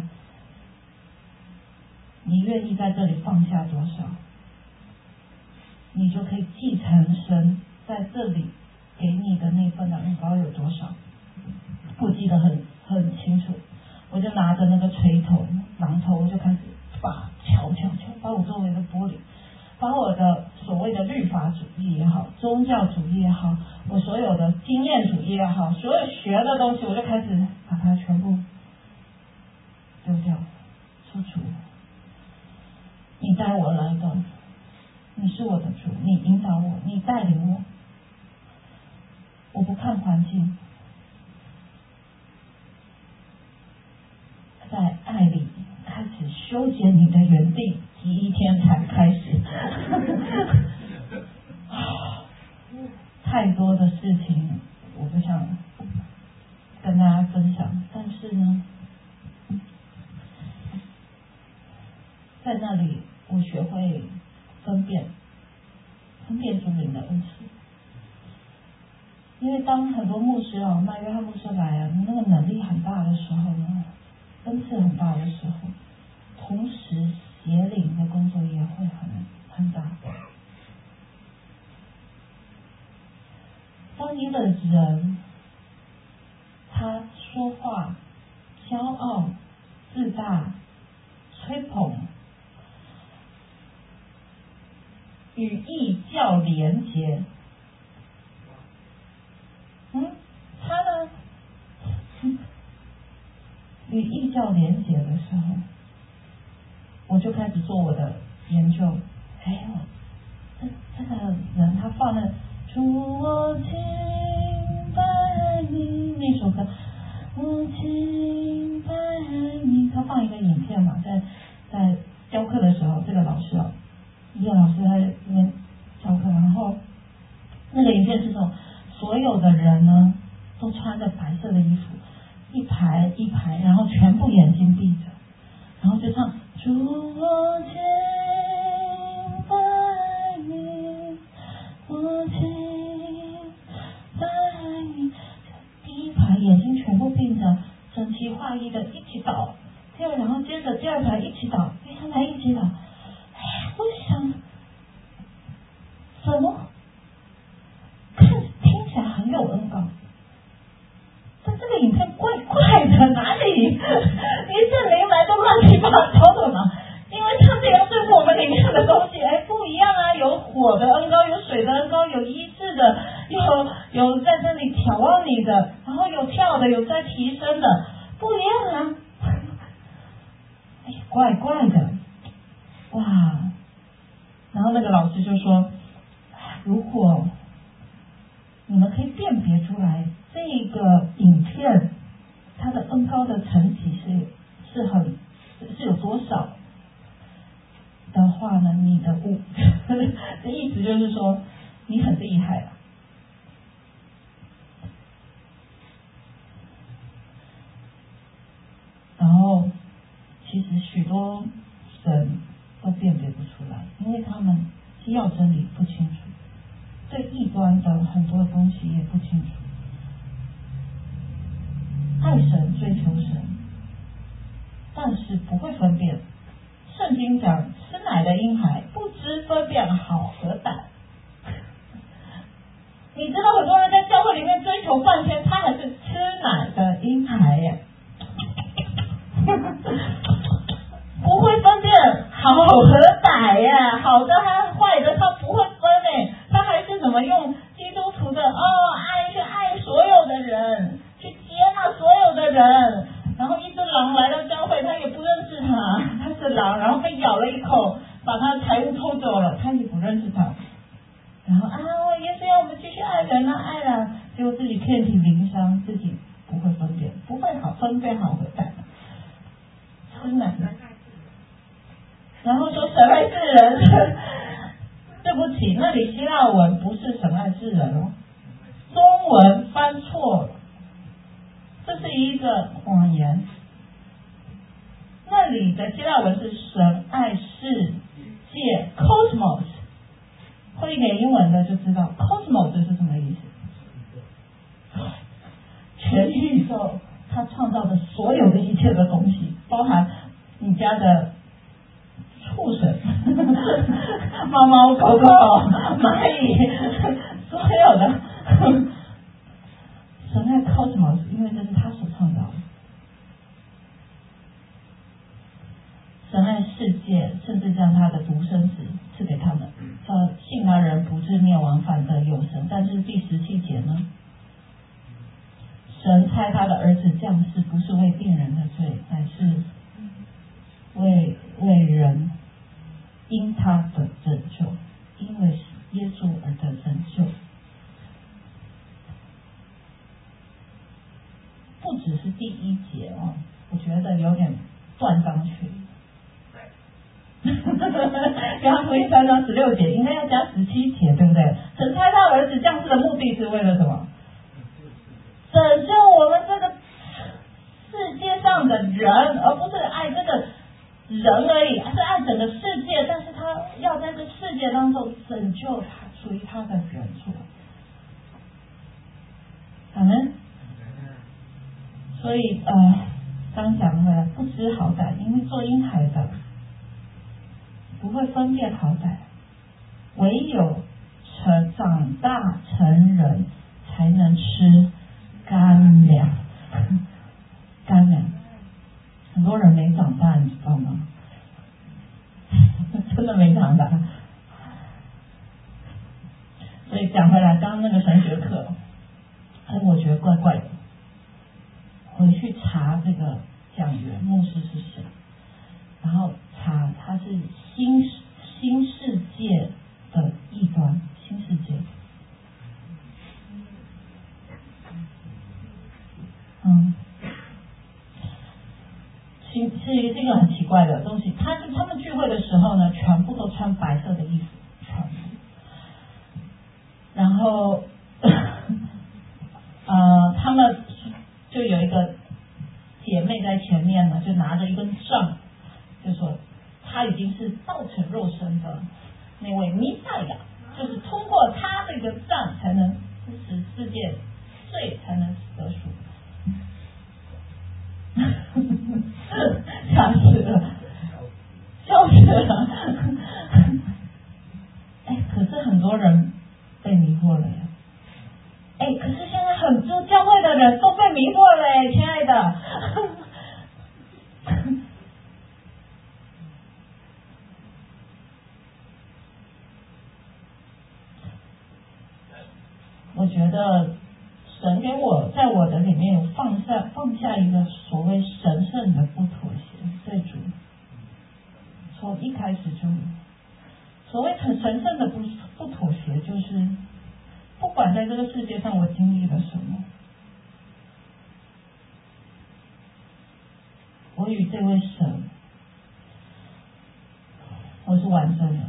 你愿意在这里放下多少，你就可以继承神在这里给你的那份的恩膏有多少。”我记得很清楚，我就拿着那个锤头、榔头，我就开始敲，把我周围的玻璃，把我的所谓的律法主义也好，宗教主义也好，我所有的经验主义也好，所有学的东西，我就开始把它全部丢掉、出除。你带我来的，你是我的主，你引导我，你带领我，我不看环境。在爱里开始修剪你的园地，第一天才开始。太多的事情我不想跟大家分享，但是呢，在那里我学会分辨主灵的恩赐。因为当很多牧师麦约翰牧师来了，那个能力很大的时候呢，恩赐很大的时候，同时邪灵的工作也会很大。当一个人他说话骄傲、自大、吹捧，与异教连结，他呢与异教连结的时候，我就开始做我的研究。这个人他放了主我敬拜你那首歌，我敬拜你，他放一个影片嘛，在教课的时候，这个老师叶老师在那边教课，然后那个影片是说所有的人呢都穿着白色的衣服，一排一排，然后全部眼睛闭着，然后就唱主我敬拜你，我敬拜你，第一排眼睛全部闭着，整齐划一的一起祷，然后接着第二排一起祷，第三排一起祷。我想怎么听起来很有恩膏，但这个影片怪怪的，哪里一圣灵来都乱七八糟的嘛？因为他这样对我们里面的东西不一样啊，有火的恩膏，有水的恩膏，有医治的，有在这里眺望你的，然后有跳的，有在提升的，不一样啊。怪怪的，哇！然后那个老师就说，如果你们可以辨别出来这个影片它的恩膏的层级是有多少的话呢，你的的意思就是说你很厉害了。然后其实许多神都辨别不出来，因为他们既要真理不清楚，对异端的很多东西也不清楚。爱神追求神，但是不会分辨。圣经讲吃奶的婴孩不知分辨好和歹。你知道很多人在教会里面追求半天，他还是吃奶的婴孩耶。不会分辨好和歹呀，好的和坏的他不会分诶，他还是怎么用基督徒的爱去爱所有的人，去接纳所有的人。然后一只狼来到教会，他也不认识他是狼，然后被咬了一口，把他的财物偷走了，他也不认识他。然后耶稣要我们继续爱人爱了，结果自己遍体鳞伤，自己不会分辨，不会分辨好和歹。吃奶的，然后说神爱世人，对不起，那里希腊文不是神爱世人哦，中文翻错了，这是一个谎言。那里的希腊文是神爱世界 ，cosmos， 会一点英文的就知道 cosmos 是什么意思。全宇宙他创造的所有的一切的东西，包含你家的畜生猫猫狗狗蚂蚁，所有的神爱 cosmos， 因为这是他所创造的。神爱世界，甚至将他的独生子赐给他们，信他人不至灭亡，反得永生。但是第17节呢，神差他的儿子降世，不是为定人的罪，乃是为人因他的拯救，因为耶稣而得拯救。不只是第1节我觉得有点断章取义。约翰福音3章16节应该要加17节，对不对？神差他儿子降世的目的是为了什么？拯救我们这个世界上的人，而不是爱这个人而已，是爱整个世界。但是他要在这世界当中拯救他属于他的人出来。阿们。所以刚讲回来，不知好歹，因为做婴孩的不会分辨好歹，唯有长大成人才能吃干粮。干粮，很多人没长大，你知道吗？真的没长大。所以讲回来，刚刚那个神学课，我觉得怪怪的。回去查这个讲员牧师是谁，然后查他是新世界的异端，新世界。是一个很奇怪的东西。他们聚会的时候呢，全部都穿白色的衣服，全部。然后他们就有一个姐妹在前面呢，就拿着一根杖，就说他已经是道成肉身的那位弥赛亚，就是通过他这个杖才能使世界罪才能得赎。吓死了，笑死了。可是很多人被迷惑了呀。可是现在很多教会的人都被迷惑了耶，亲爱的。我觉得神给我在我的里面有放下一个所谓神圣的不妥协，对主从一开始就所谓很神圣的不妥协，就是不管在这个世界上我我与这位神，我是完整的，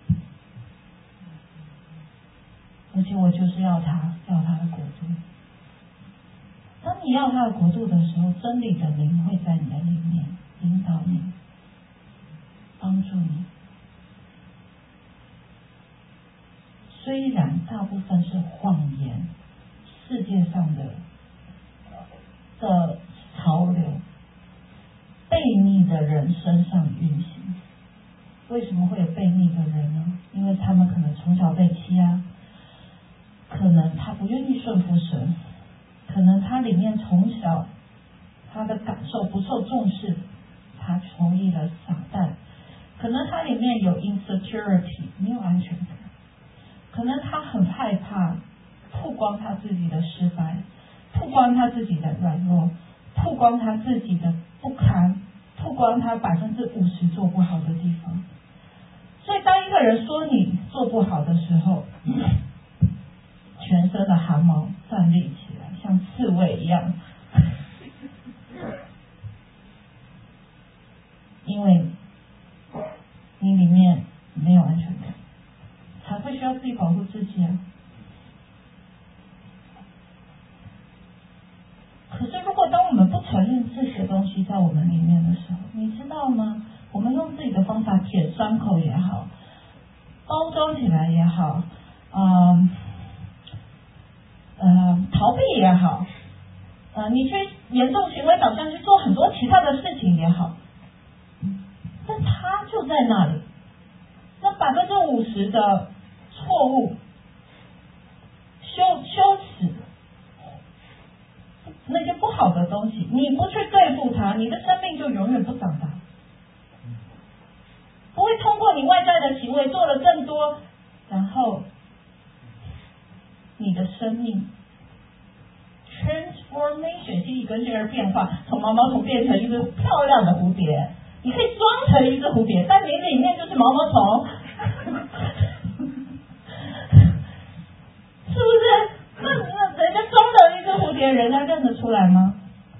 而且我就是要他的国度。当你要他的国度的时候，真理的灵会在你的里面引导你，帮助你。虽然大部分是谎言，世界上的潮流，悖逆的人身上运行。为什么会有悖逆的人呢？因为他们可能从小被欺压，可能他不愿意顺服神，可能他里面从小他的感受不受重视，他从意了撒旦，可能他里面有 insecurity 没有安全感，可能他很害怕曝光他自己的失败，曝光他自己的软弱，曝光他自己的不堪，曝光他50%做不好的地方。所以当一个人说你做不好的时候，全身的汗毛站立起来，像刺猬一样，因为你里面没有安全感，才会需要自己保护自己啊。可是如果当我们不承认这些东西在我们里面的时候，你知道吗？我们用自己的方法舔伤口也好，包装起来也好，逃避也好，你去严重行为导向去做很多其他的事情也好，但它就在那里。那50%的错误、羞耻，那些不好的东西，你不去对付它，你的生命就永远不长大，不会通过你外在的行为做了更多，然后你的生命 transformation 是一根线而变化，从毛毛虫变成一只漂亮的蝴蝶。你可以装成一只蝴蝶，但你里面就是毛毛虫，是不是？那人家装的一只蝴蝶，人家认得出来吗？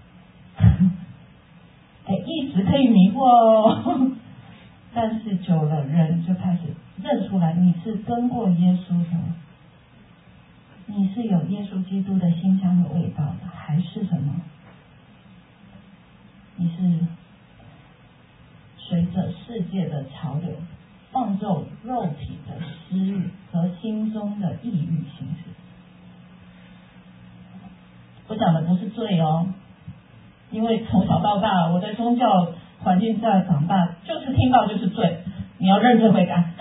一时可以迷惑哦，但是久了，人就开始认出来，你是跟过耶稣的，你是有耶稣基督的馨香的味道的，还是什么？你是随着世界的潮流，放纵肉体的私欲和心中的意欲行事。我讲的不是罪哦，因为从小到大我在宗教环境下长大，就是听到就是罪，你要认真悔改。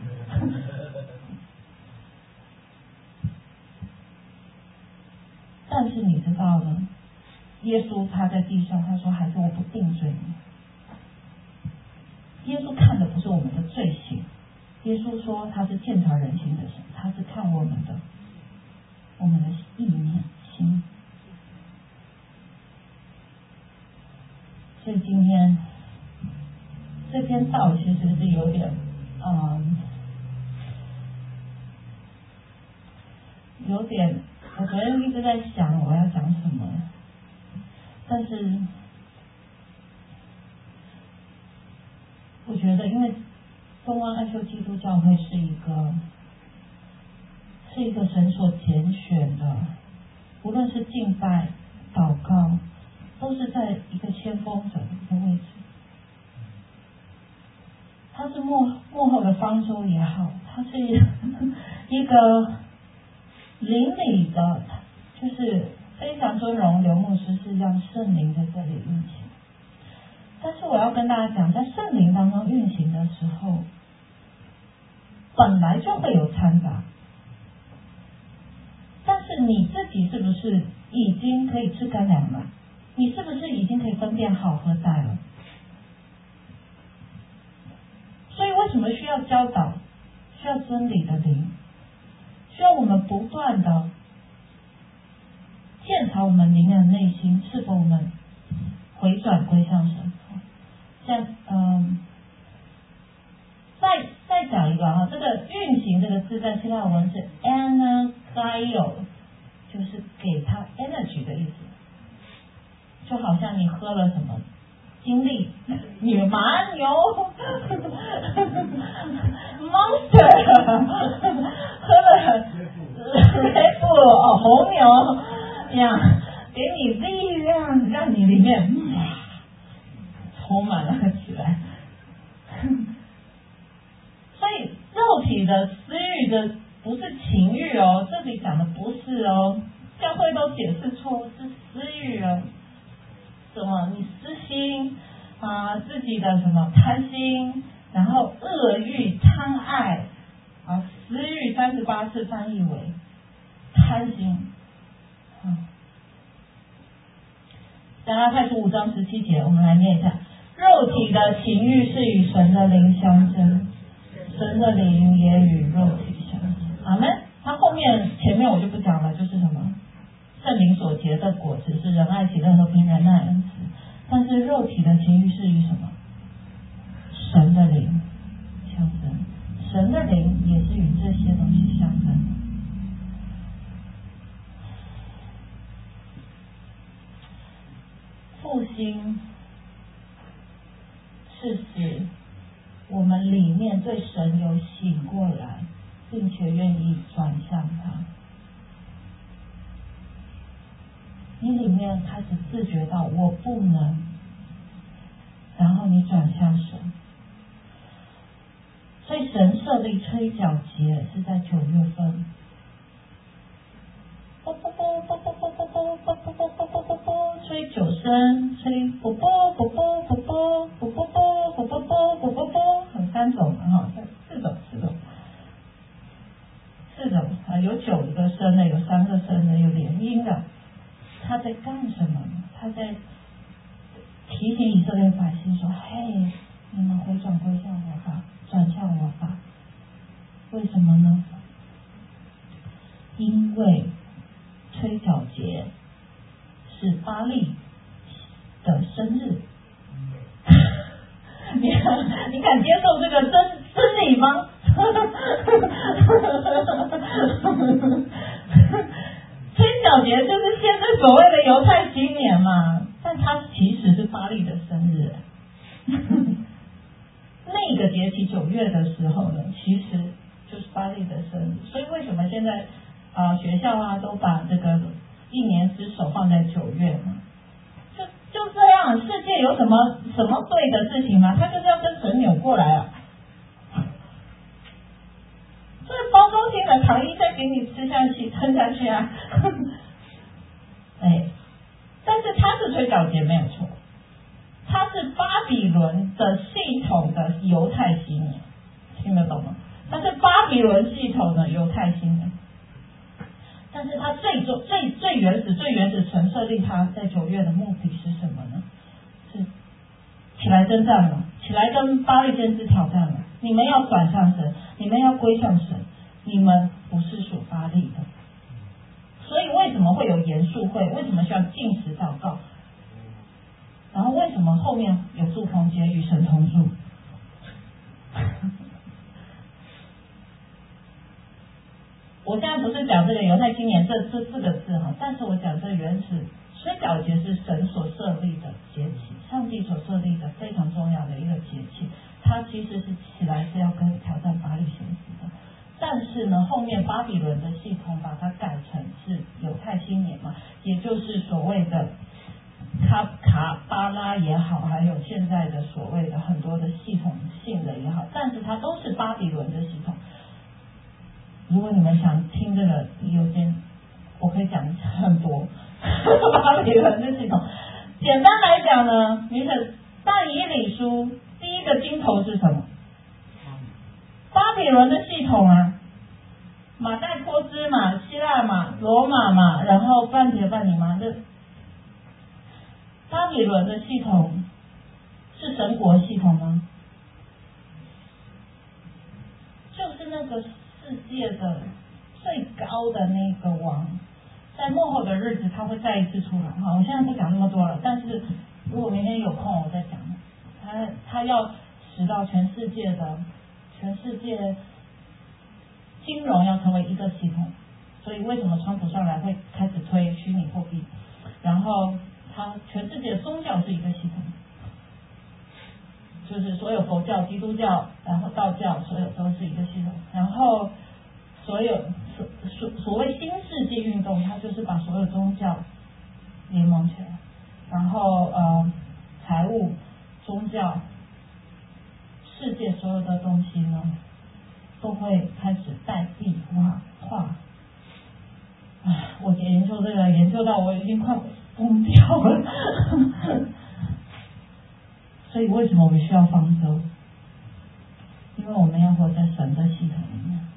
但是你知道呢，耶稣他在地上他说，孩子，我不定罪你。耶稣看的不是我们的罪行，耶稣说他是鉴察人心的神，他是看我们的意念心。所以今天这篇道其实是有点我昨天一直在想我要讲什么，但是我觉得因为东湾爱秀基督教会是一个神所拣选的，无论是敬拜祷告都是在一个先锋者的一个位置，它是幕后的方舟也好，它是一个邻里的，就是非常尊荣刘牧师是让圣灵在这里运行。但是我要跟大家讲，在圣灵当中运行的时候，本来就会有掺杂，但是你自己是不是已经可以吃干粮了？你是不是已经可以分辨好和歹了？所以为什么需要教导，需要真理的灵，需要我们不断的检查我们里面的内心是否我们回转归向神。像再讲一个哈，这个运行这个字在希腊文是 energeio， 就是给它 energy 的意思，就好像你喝了什么精力，马牛，Monster， 喝了Red Bull红牛呀，给你力量，让你里面充满了起来。所以肉体的私欲的不是情欲哦，这里讲的不是哦，教会都解释错，是私欲哦。什么？你私心自己的什么贪心，然后恶欲、贪爱私欲38次翻译为贪心。加拉太书5章17节，我们来念一下：肉体的情欲是与神的灵相争，神的灵也与肉体相争。阿们。他后面前面我就不讲了，就是什么圣灵所结的果子是仁爱、喜乐、和平、忍耐、恩慈。但是肉体的情欲是与什么？神的灵相争，神的灵也是与这些东西相争。复兴是指我们里面对神有醒过来，并且愿意转向他。你里面开始自觉到我不能，然后你转向神。所以神设立吹角节是在9月份，啵啵啵啵啵啵啵啵啵啵啵啵啵啵，吹9声，吹啵啵啵啵啵啵啵啵啵啵啵啵啵啵啵，有3种4种有9个声的，有3个声的，有连音的。他在干什么呢？他在提醒以色列百姓说：嘿，你们回转归向我吧，转向我吧。为什么呢？因为吹角节是巴力的生日。你敢接受这个真理吗？吹角节就是现在所谓的犹太新年嘛，但它其实是巴力的生日。那个节期9月的时候呢，其实就是巴力的生日。所以为什么现在学校都把这个一年之首放在9月嘛？就这样，世界有什么对的事情吗？他就是要跟神扭过来啊！这包装性的糖衣再给你吃下去、吞下去啊！但是它是吹角节没有错，它是巴比伦的系统的犹太新年，听得懂吗？它是巴比伦系统的犹太新年。但是它最原始神设立它在9月的目的是什么呢？是起来征战了，起来跟巴力先知挑战了。你们要转向神，你们要归向神，你们不是属巴力的。所以为什么会有严肃会？为什么需要禁食祷告？然后为什么后面有祝逢节与神同住？我现在不是讲这个犹太新年这4个字但是我讲这原始吹角节是神所设立的节期，上帝所设立的非常重要的一个节气，它其实是起来是要跟挑战巴力先知的。但是呢，后面巴比伦的系统把它改成是犹太新年嘛，也就是所谓的卡巴拉也好，还有现在的所谓的很多的系统性的也好，但是它都是巴比伦的系统。如果你们想听这个有点，我可以讲很多巴比伦的系统。简单来讲呢，你看但以理书第一个经头是什么？巴比伦的系统马代波斯嘛，希腊嘛，罗马嘛，然后半铁半尼嘛，这巴比伦的系统是神国系统吗？就是那个世界的最高的那个王，在末后的日子他会再一次出来。我现在不讲那么多了，但是如果明天有空我再讲。他要使到全世界金融要成为一个系统，所以为什么川普上来会开始推虚拟货币？然后他全世界的宗教是一个系统， 就是所有佛教、基督教，然后道教，所有都是一个系统。然后所谓新世纪运动，它就是把所有宗教联盟起来，然后财务、宗教、世界所有的东西呢，都会开始代币化。我研究这个研究到我已经快疯掉了。所以为什么我们需要方舟？因为我们要活在神的系统里面，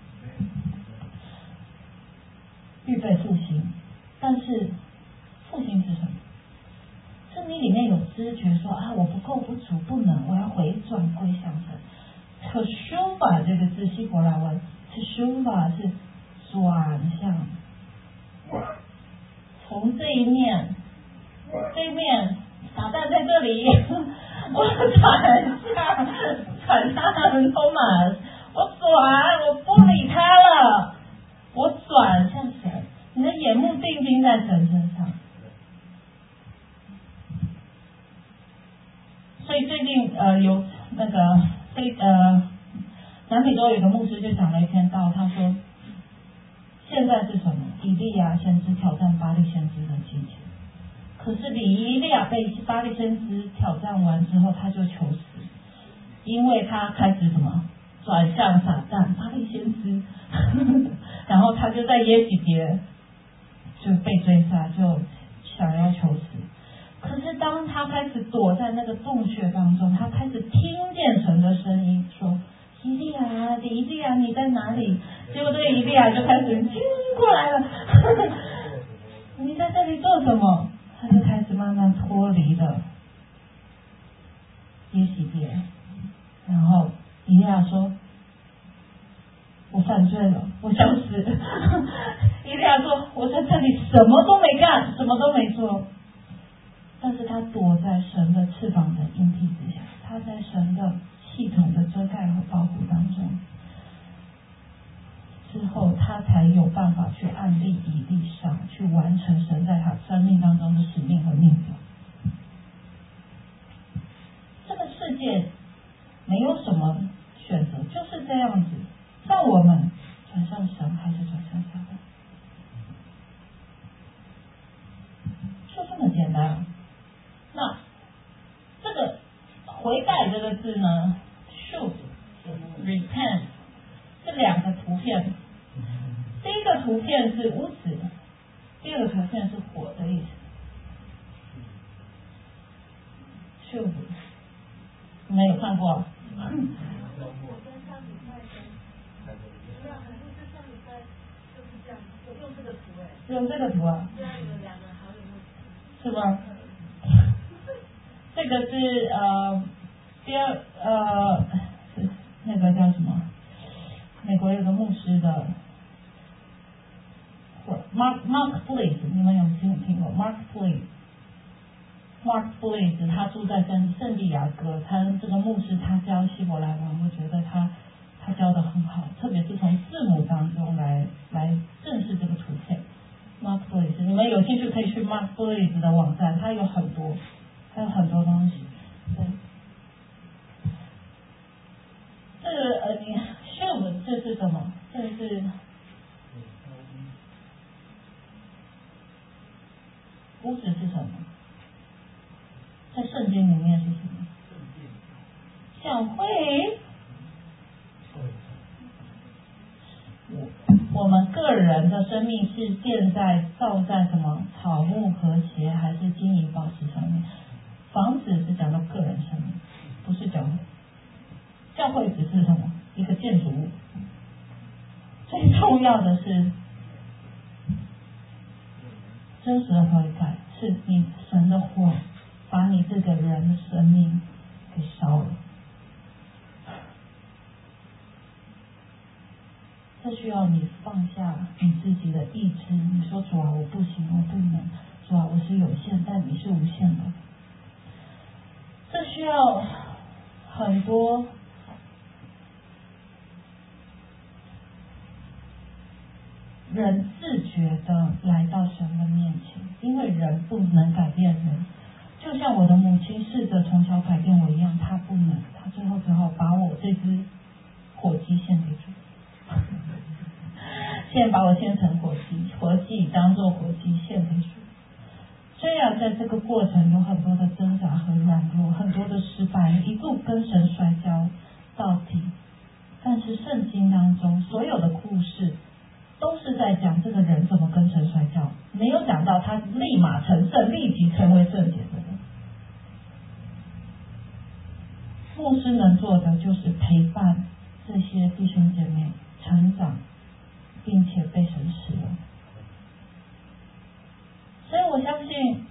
预备复兴。但是复兴是什么？是你里面有知觉说我不够不足不能，我要回转归向神。Teshuva 这个字希伯来文 Teshuva 是转向，从这一面撒旦在这里，我转向Thomas，我不理他了，我转向神。你的眼目定睛在神身上。所以最近有那个南美洲有个牧师就讲了一篇道，他说现在是什么？以利亚先知挑战巴力先知的季节。可是以利亚被巴力先知挑战完之后，他就求死，因为他开始什么转向撒旦巴力先知，然后他就在耶洗别就被追杀，就想要求死。可是当他开始躲在那个洞穴当中，他开始听见神的声音说：“以利亚，你在哪里？”结果这个以利亚就开始过来了，你在这里做什么？他就开始慢慢脱离了耶洗别，然后以利亚说：“我犯罪了，我想死。”以利亚说：“我在这里什么都没干，什么都没做。”但是他躲在神的翅膀的荫庇之下，他在神的系统的遮盖和保护当中，之后他才有办法去按立以利沙，去完成神在他生命当中的使命和命令。这个世界没有什么选择，就是这样子，让我们转向神还是转向撒旦，就这么简单。那这个悔改这个字呢 should repent 这两个图片，第一个图片是屋子，第二个图片是火的意思。should 你们有看过？用这个图啊？是吗？这个是那个叫什么？美国有个牧师的 Mark Blaze， 你们有听过 Mark Blaze？ 他住在圣地亚哥，他这个牧师他教希伯来文，我觉得他教得很好，特别是从字母当中来认识这个图片。Mark Blaze， 你们有兴趣可以去 Mark Blaze 的网站，他有很多东西。对，这个你 show 这是什么？这是屋子是什么？在圣经里面是什么？教会。我们个人的生命是造在什么草木和谐还是金银宝石上面？房子是讲到个人生命，不是教会。教会只是什么？一个建筑物。最重要的是真实的悔改，是你神的火把你这个人的生命给烧了。这需要你放下你自己的意志，你说主啊，我不行，我不能，主啊，我是有限，但你是无限的。这需要很多人自觉的来到神的面前，因为人不能改变人，就像我的母亲试着从小改变我一样，她不能，她就跟神摔跤到底。但是圣经当中所有的故事都是在讲这个人怎么跟神摔跤，没有讲到他立马成圣，立即成为圣洁的人。牧师能做的就是陪伴这些弟兄姐妹成长，并且被神使用。所以我相信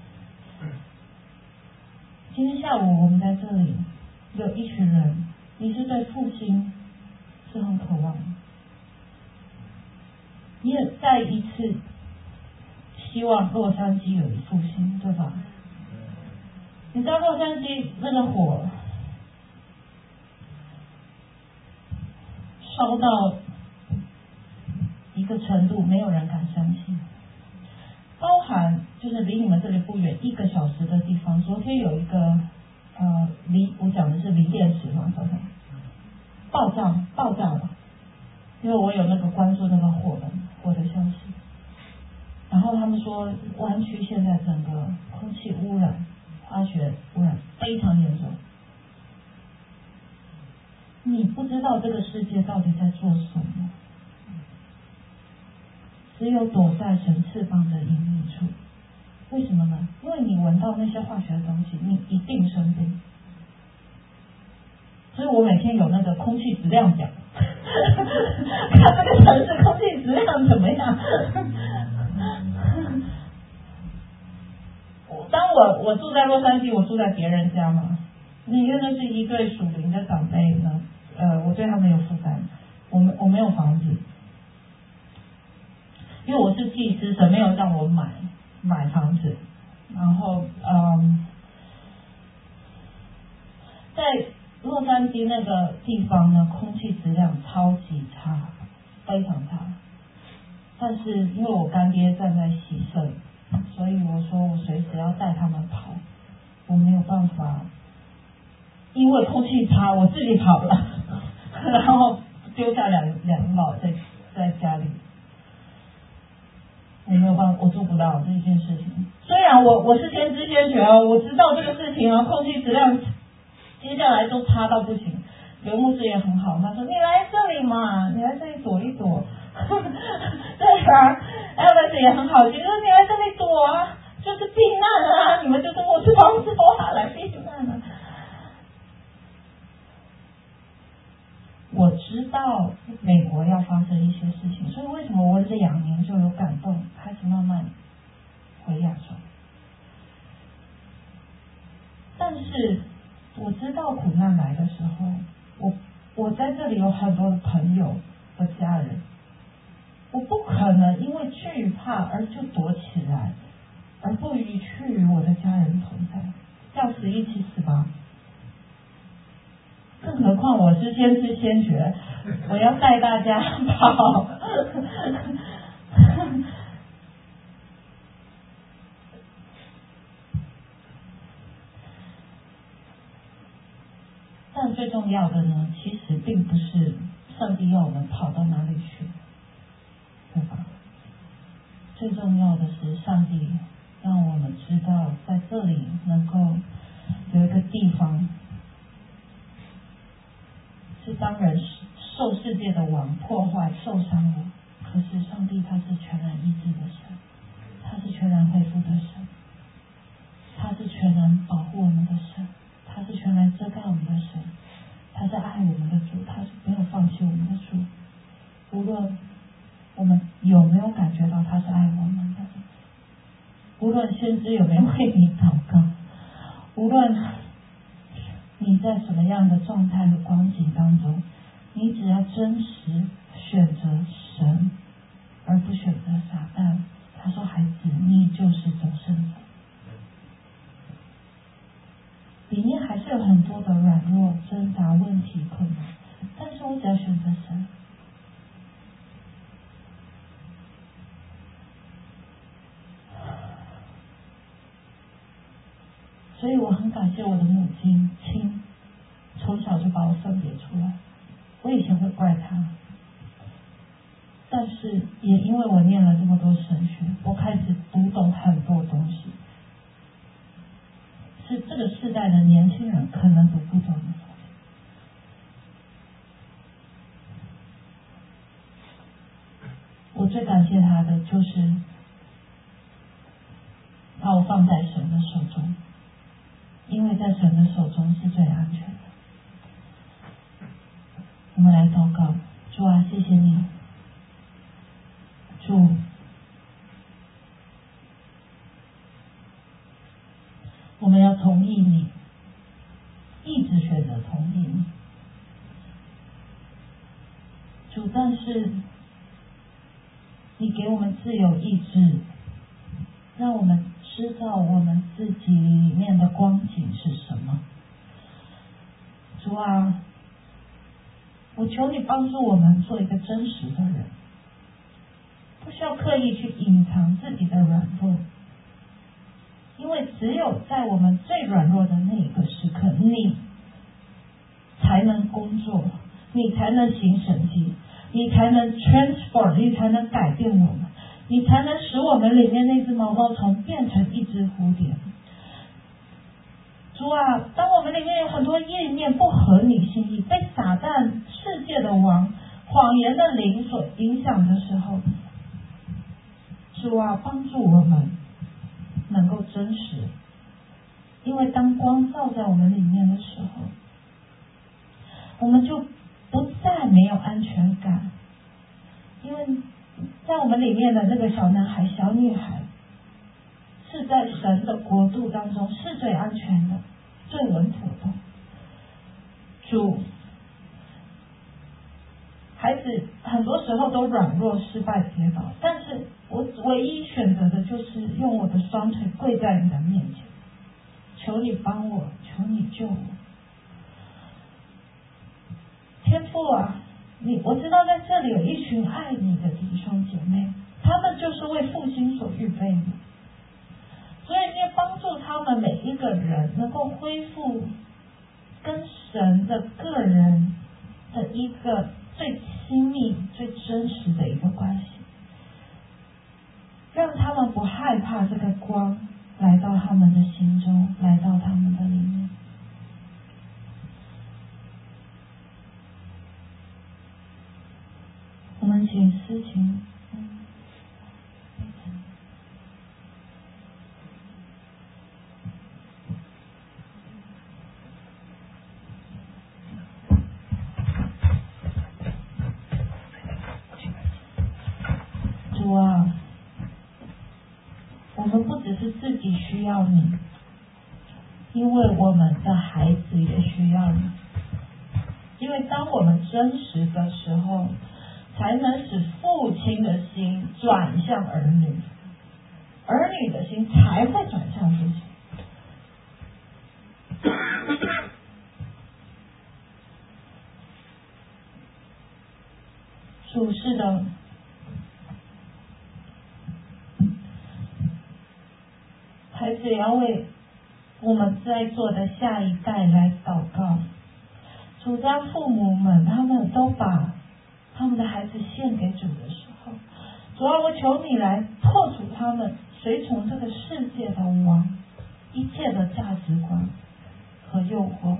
今天下午我们在这里有一群人，你是对复兴是很渴望的，你也再一次希望洛杉矶有一复兴，对吧？你知道洛杉矶那个火烧到一个程度，没有人敢相信。包含就是离你们这里不远1个小时的地方，昨天有一个我讲的是锂电池嘛，爆炸了，因为我有那个关注那个火的消息。然后他们说湾区现在整个空气污染、化学污染非常严重。你不知道这个世界到底在做什么，只有躲在神翅膀的隐秘处。为什么呢？因为你闻到那些化学的东西，你一定生病。所以我每天有那个空气质量表，看这个城市空气质量怎么样。当我住在洛杉矶，我住在别人家嘛，因为那是一对属灵的长辈呢，我对他们有负担，我没有房子，因为我是祭司，神没有让我买房子，然后在洛杉矶那个地方呢，空气质量超级差，非常差。但是因为我干爹站在洗肾，所以我说我随时要带他们跑，我没有办法，因为空气差我自己跑了，然后丢下两老在家里，我没有办法，我做不到这件事情。虽然我是先知先觉哦，我知道这个事情啊，空气质量接下来都差到不行。刘牧师也很好，他说你来这里嘛，你来这里躲一躲。对啊 Alex 也很好心，说你来这里躲啊，就是避难啊，你们就是牧师帮助我来避难啊。我知道美国要发生一些事情，所以为什么我2年就有感动，开始慢慢回亚洲。但是我知道苦难来的时候，我在这里有很多的朋友和家人，我不可能因为惧怕而就躲起来，而不与我的家人同在，要死一起死吧。更何况我是先知先觉，我要带大家跑。但最重要的呢，其实并不是上帝要我们跑到哪里去，对吧？最重要的是上帝让我们知道，在这里能够有一个地方，是当人受世界的网破坏受伤了，可是上帝他是全然医治的神，他是全然恢复的神，他是全然保护我们的神，他是全然遮盖我们的神，他是爱我们的主，他是没有放弃我们的主。无论我们有没有感觉到他是爱我们的，无论先知有没有为你祷告，无论你在什么样的状态和光景当中，你只要真实选择神，而不选择撒旦。他说：“孩子，你就是总胜者。”里面还是有很多的软弱、挣扎、问题、困难，但是我只要选择神。所以我很感谢我的母亲从小就把我分别出来。我以前会怪她，但是也因为我念了这么多神学，我开始读懂很多东西，是是这个世代的年轻人可能读不懂的。我最感谢他的就是把我放在神的手中，因为在神的手中是最安全的。我们来祷告，主啊，谢谢你，主，我们要同意你，一直选择同意你，主，但是你给我们自由意志，让我们知道我们自己里面的光景是什么。主啊，我求你帮助我们做一个真实的人，不需要刻意去隐藏自己的软弱，因为只有在我们最软弱的那一个时刻，你才能工作，你才能行神迹，你才能 transform， 你才能改变我们，你才能使我们里面那只毛毛虫变成一只蝴蝶。主啊，当我们里面有很多意念不合你心意，被撒旦世界的王谎言的灵所影响的时候，主啊，帮助我们能够真实，因为当光照在我们里面的时候，我们就不再没有安全感，因为在我们里面的那个小男孩、小女孩，是在神的国度当中是最安全的、最稳妥的。主，孩子很多时候都软弱、失败、跌倒，但是我唯一选择的就是用我的双腿跪在你的面前，求你帮我，求你救我。天父啊，我知道在这里有一群爱你的弟兄姐妹，他们就是为复兴所预备的，所以你也帮助他们每一个人能够恢复跟神的个人的一个最亲密、最真实的一个关系，让他们不害怕这个光来到他们的心中，来到他们的里面。我们请思琴。主啊，我们不只是自己需要你，因为我们的孩子也需要你。因为当我们真实的时候，才能使父亲的心转向儿女，儿女的心才会转向父亲。主，是的，孩子也要为我们在座的下一代来祷告。主，当父母们他们都把他们的孩子献给主的时候，主啊，我求你来破除他们随从这个世界的王一切的价值观和诱惑。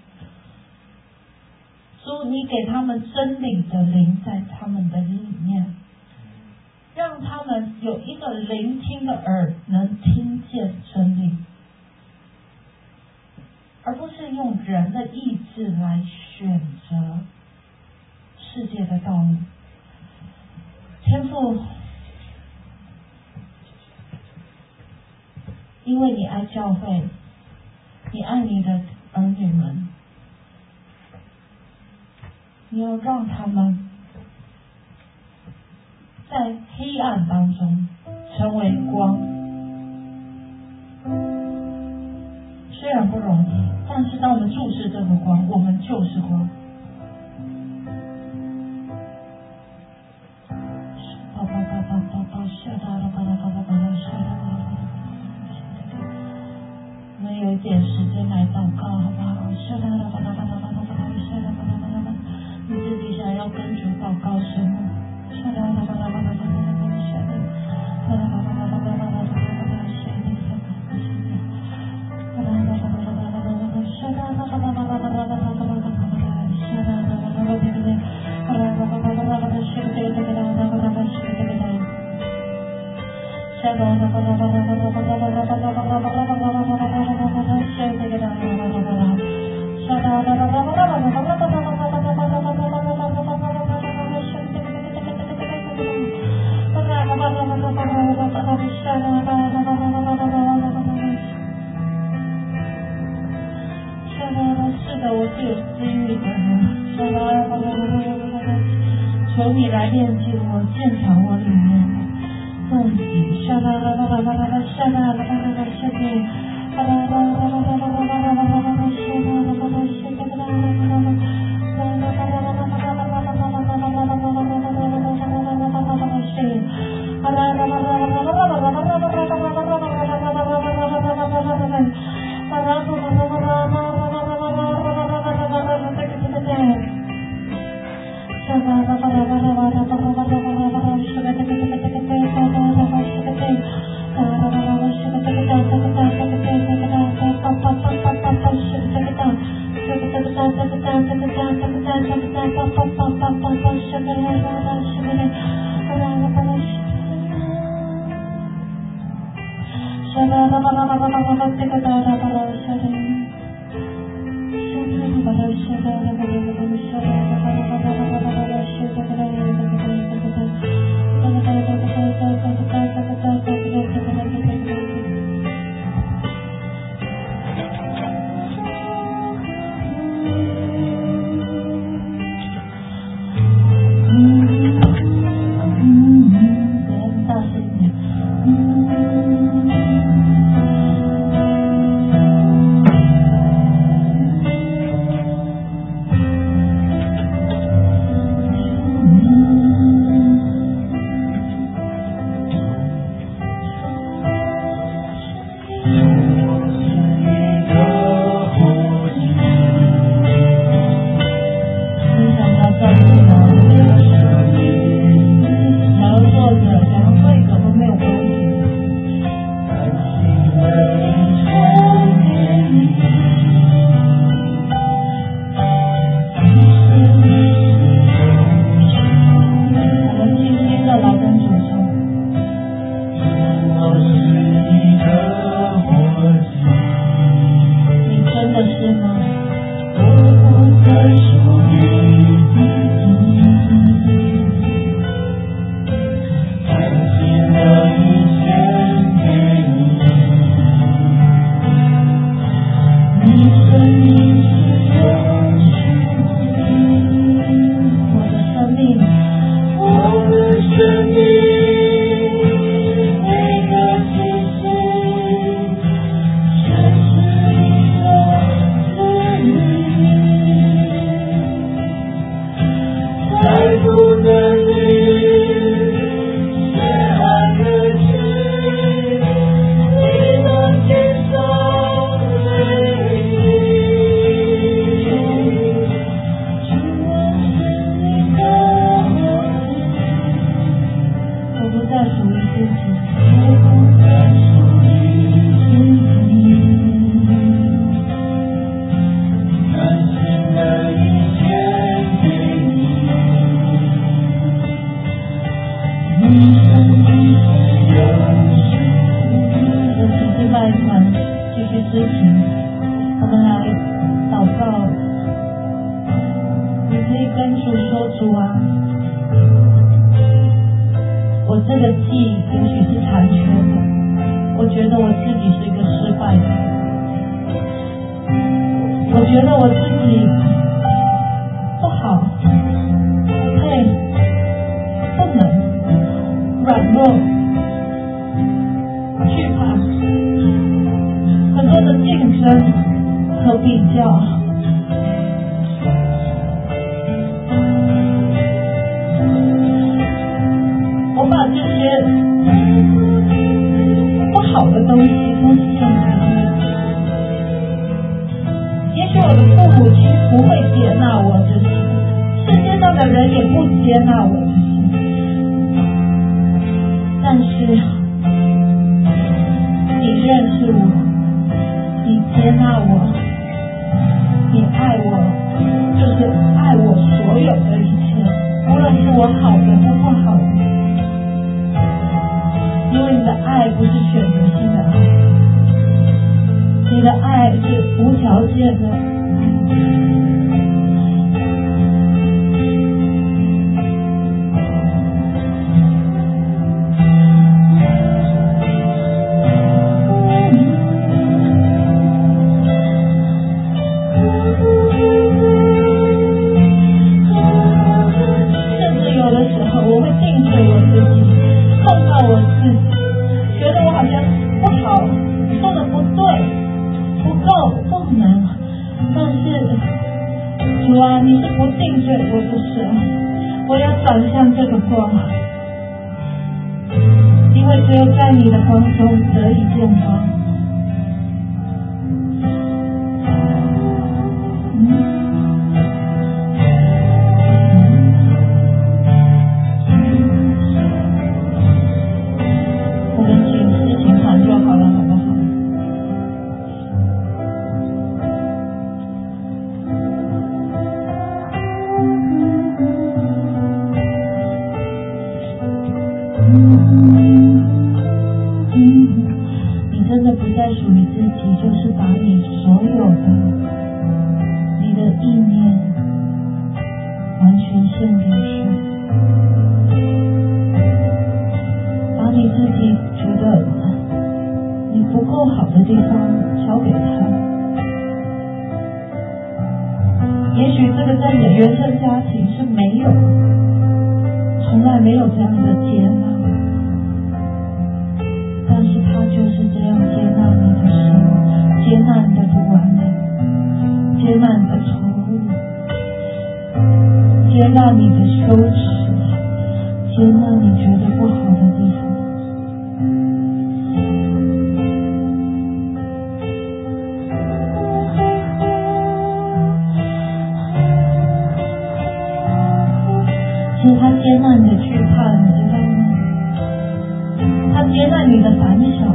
主，你给他们真理的灵在他们的里面，让他们有一个聆听的耳，能听见真理，而不是用人的意志来选择世界的道路。天父，因为你爱教会，你爱你的儿女们，你要让他们在黑暗当中成为光。虽然不容易，但是当我们注视这个光，我们就是光。我们有一点时间来祷告，好不好？你自己想要跟主祷告什么？ 是的，我是有私欲的人。求你来炼净我，鉴察我里面供给。 因为你的爱不是选择性的爱，你的爱是无条件的。我要转向这个光，因为只有在你的光中得以见光。我们请事情谈就好了，好不好？你真的不再属于自己，就是把你所有的你的意念完全献给神，把你自己觉得你不够好的地方交给他。也许这个在你的原生家庭是没有，从来没有这样的接纳，但是他就是这样接纳你的生，接纳你的不完美，接纳你的错误，接纳你的羞耻，接纳你觉得不好的地方。其实他接纳你的惧怕，你知道吗？他接纳你的胆小，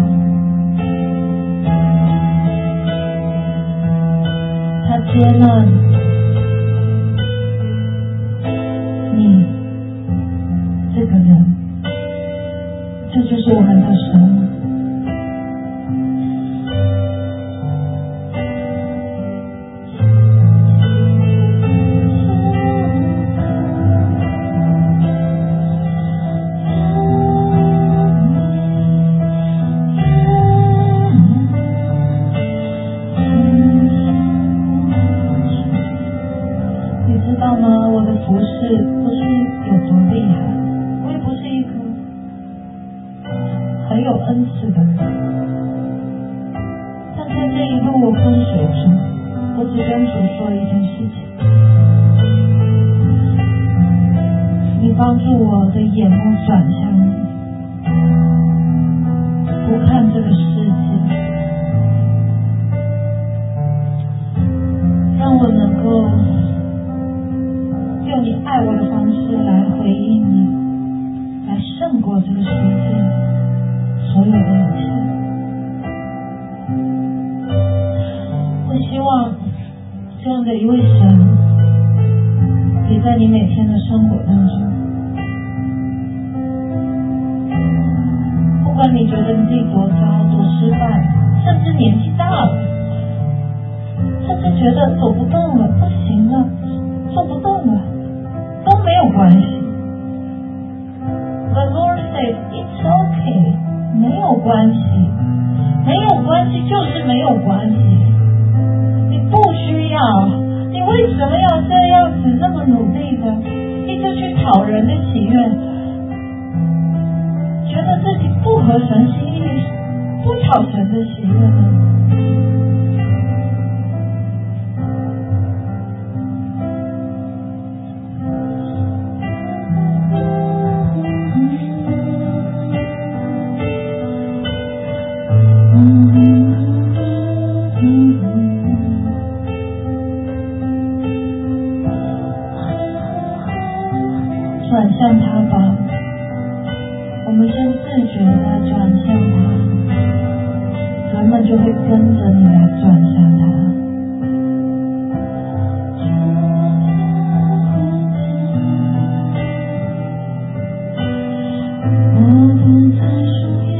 他接纳你这个人，这就是我们的神。不是有多厉害，我也不是一个很有恩赐的人，但在这一路我跟随主，我只跟主说一件事情：你帮助我的眼目转向你，不看这个世界，让我能够用你爱我的方式来回应你，来胜过这个世界所有的一切。我希望这样的一位神也在你每天的生活当中，不管你觉得你自己多糟多失败，甚至年纪大了，甚至觉得走不动了，不行了，做不动了，都没有关系。The Lord says it's okay， 没有关系，没有关系就是没有关系。你不需要，你为什么要这样子那么努力的，一直去讨人的喜悦，觉得自己不合神心意，不讨神的喜悦呢？转向他吧，我们先自觉的转向他，人们就会跟着你来转向他。我不再属于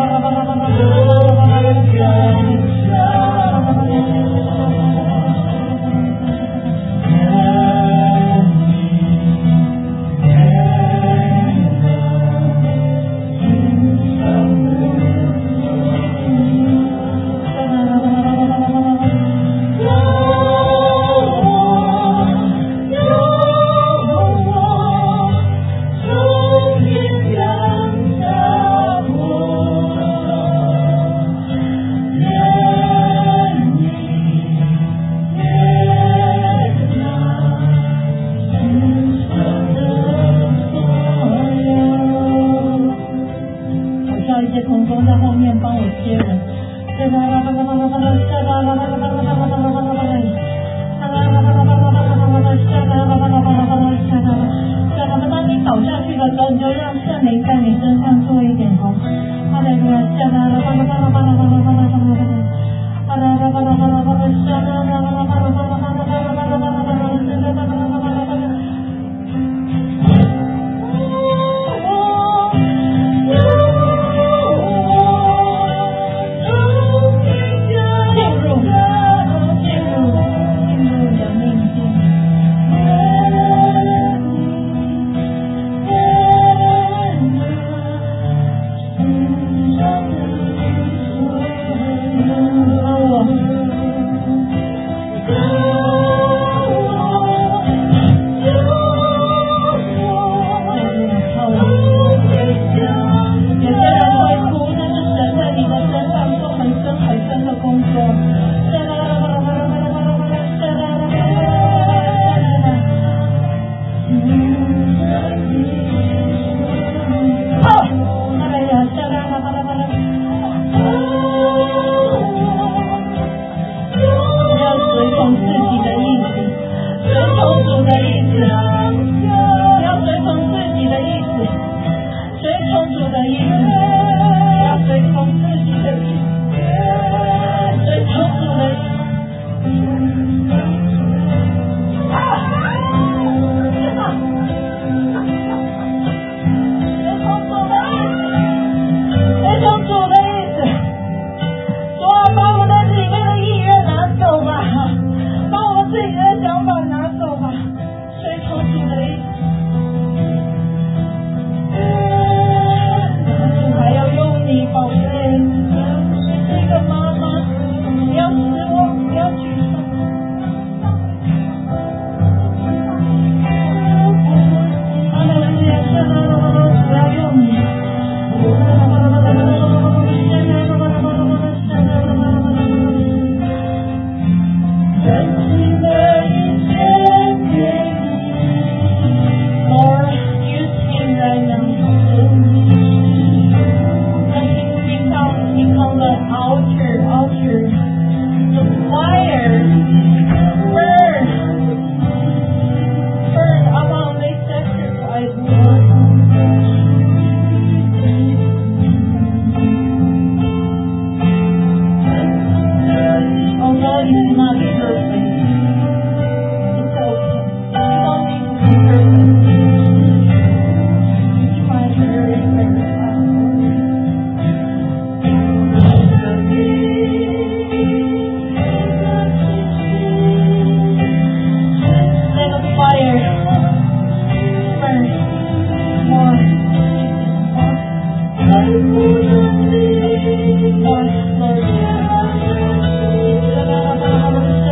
Lord.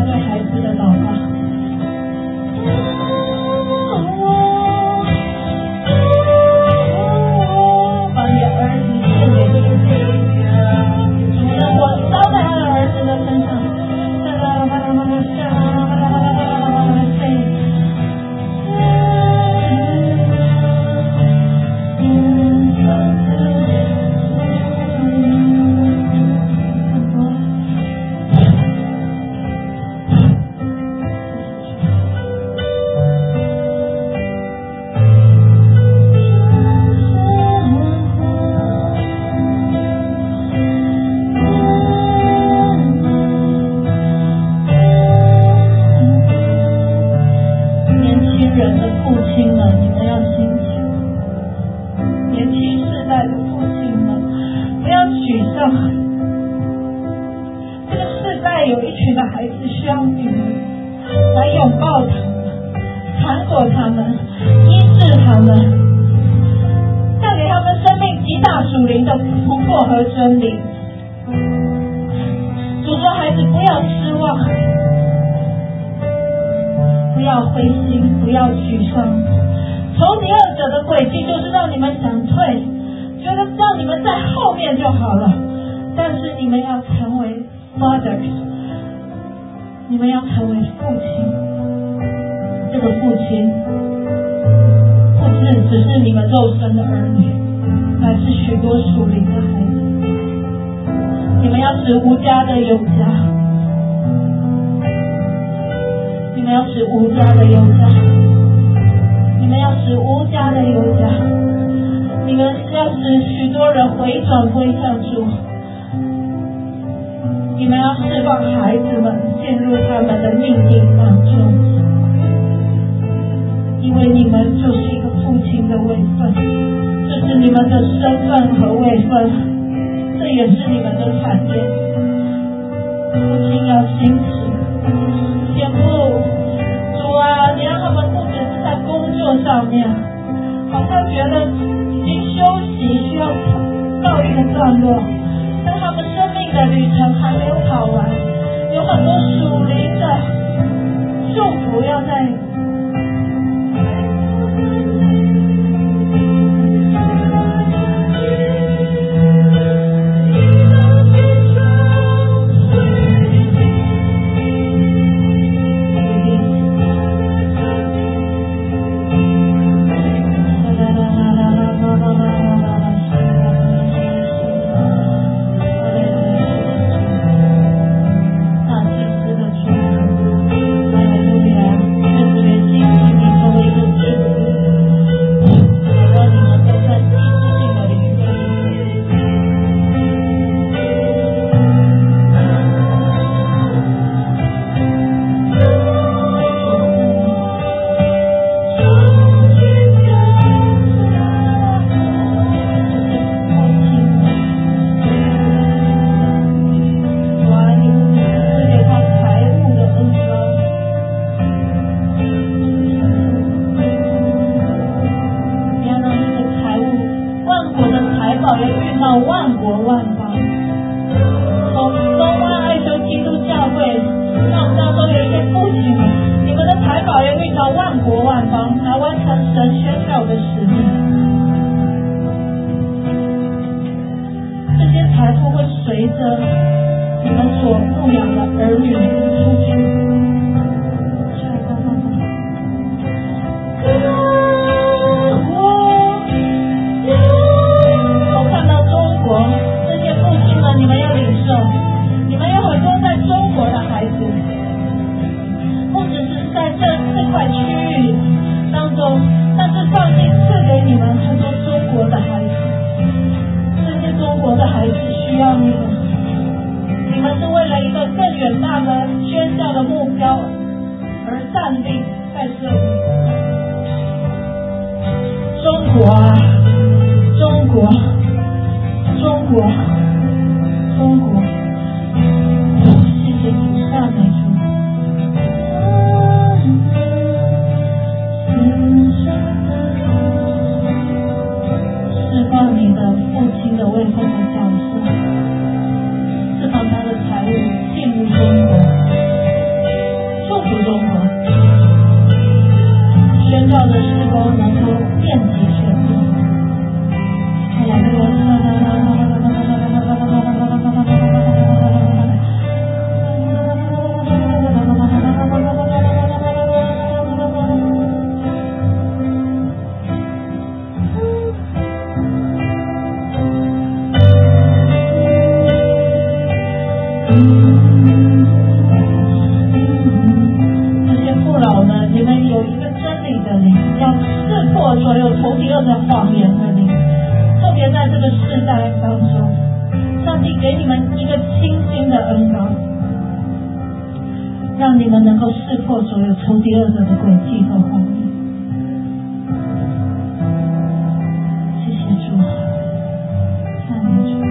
对孩子的祷告。把你的儿子献给主，主的火烧在他的儿子的身上。真理，主说孩子不要失望，不要灰心，不要沮丧。仇敌恶者的诡计就是让你们想退，觉得让你们在后面就好了。但是你们要成为 fathers， 你们要成为父亲。这个父亲不只是你们肉身的儿女，乃是许多属灵的孩子。你们要使无家的有家，你们要使无家的有家，你们要使无家的有家，你们要使许多人回转归向主，你们要释放孩子们进入他们的命定当中，因为你们就是一个父亲的位分，这是你们的身份和位分。这也是你们的产业，父亲要兴起，天父，主啊，你让他们不只是在工作上面，好像觉得已经休息需要告一个段落，但他们生命的旅程还没有跑完，有很多属灵的祝福要在。 让你们能够识破所有仇敌恶者的诡计和谎言。谢谢主，赞美主。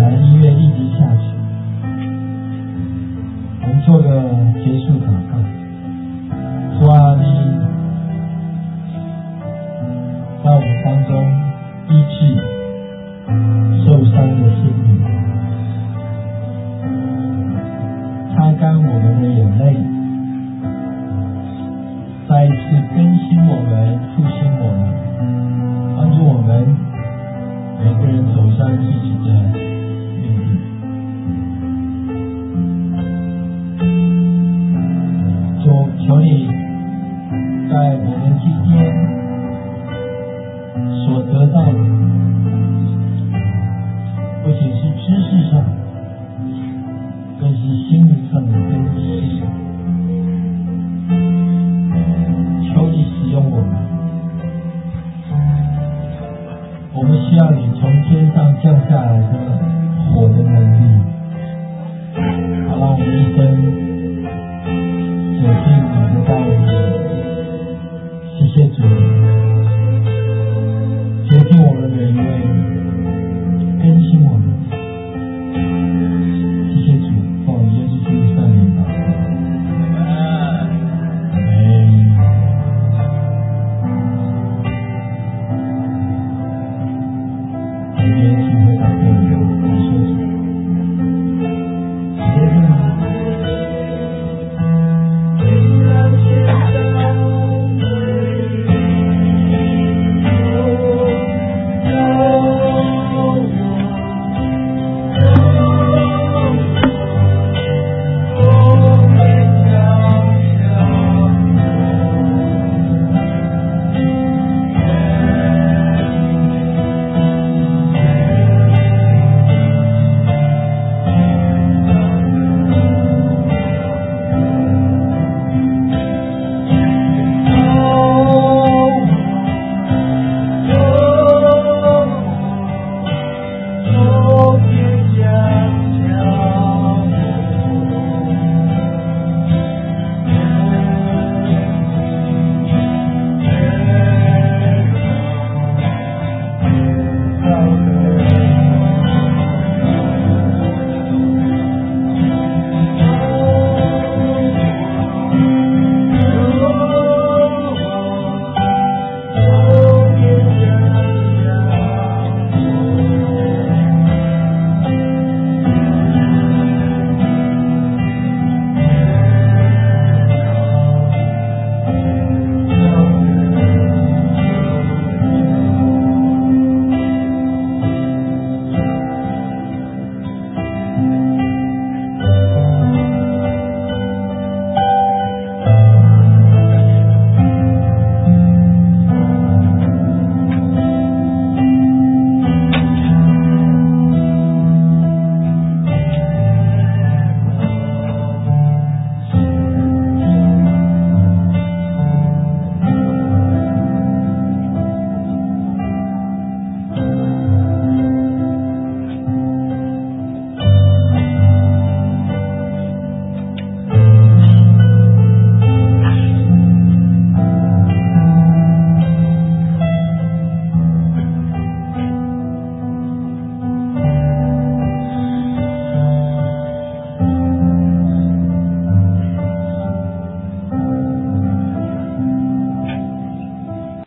来音乐一直下去，我们做个结束祷告。主啊，你在我们当中医治受伤的心灵，擦干我们的眼泪，再一次更新我们，复兴我们，帮助我们每个人走上自己的命运。求你在我们今天所得到的，不仅是知识上，更是心灵上的更新。求你使用我们，我们需要你从天上降下来的火的能力，好让我们一生走进你的带领。谢谢主，洁净我们每一位，更新我们。谢谢主，奉耶稣基督圣名祷告。今天请回到这里。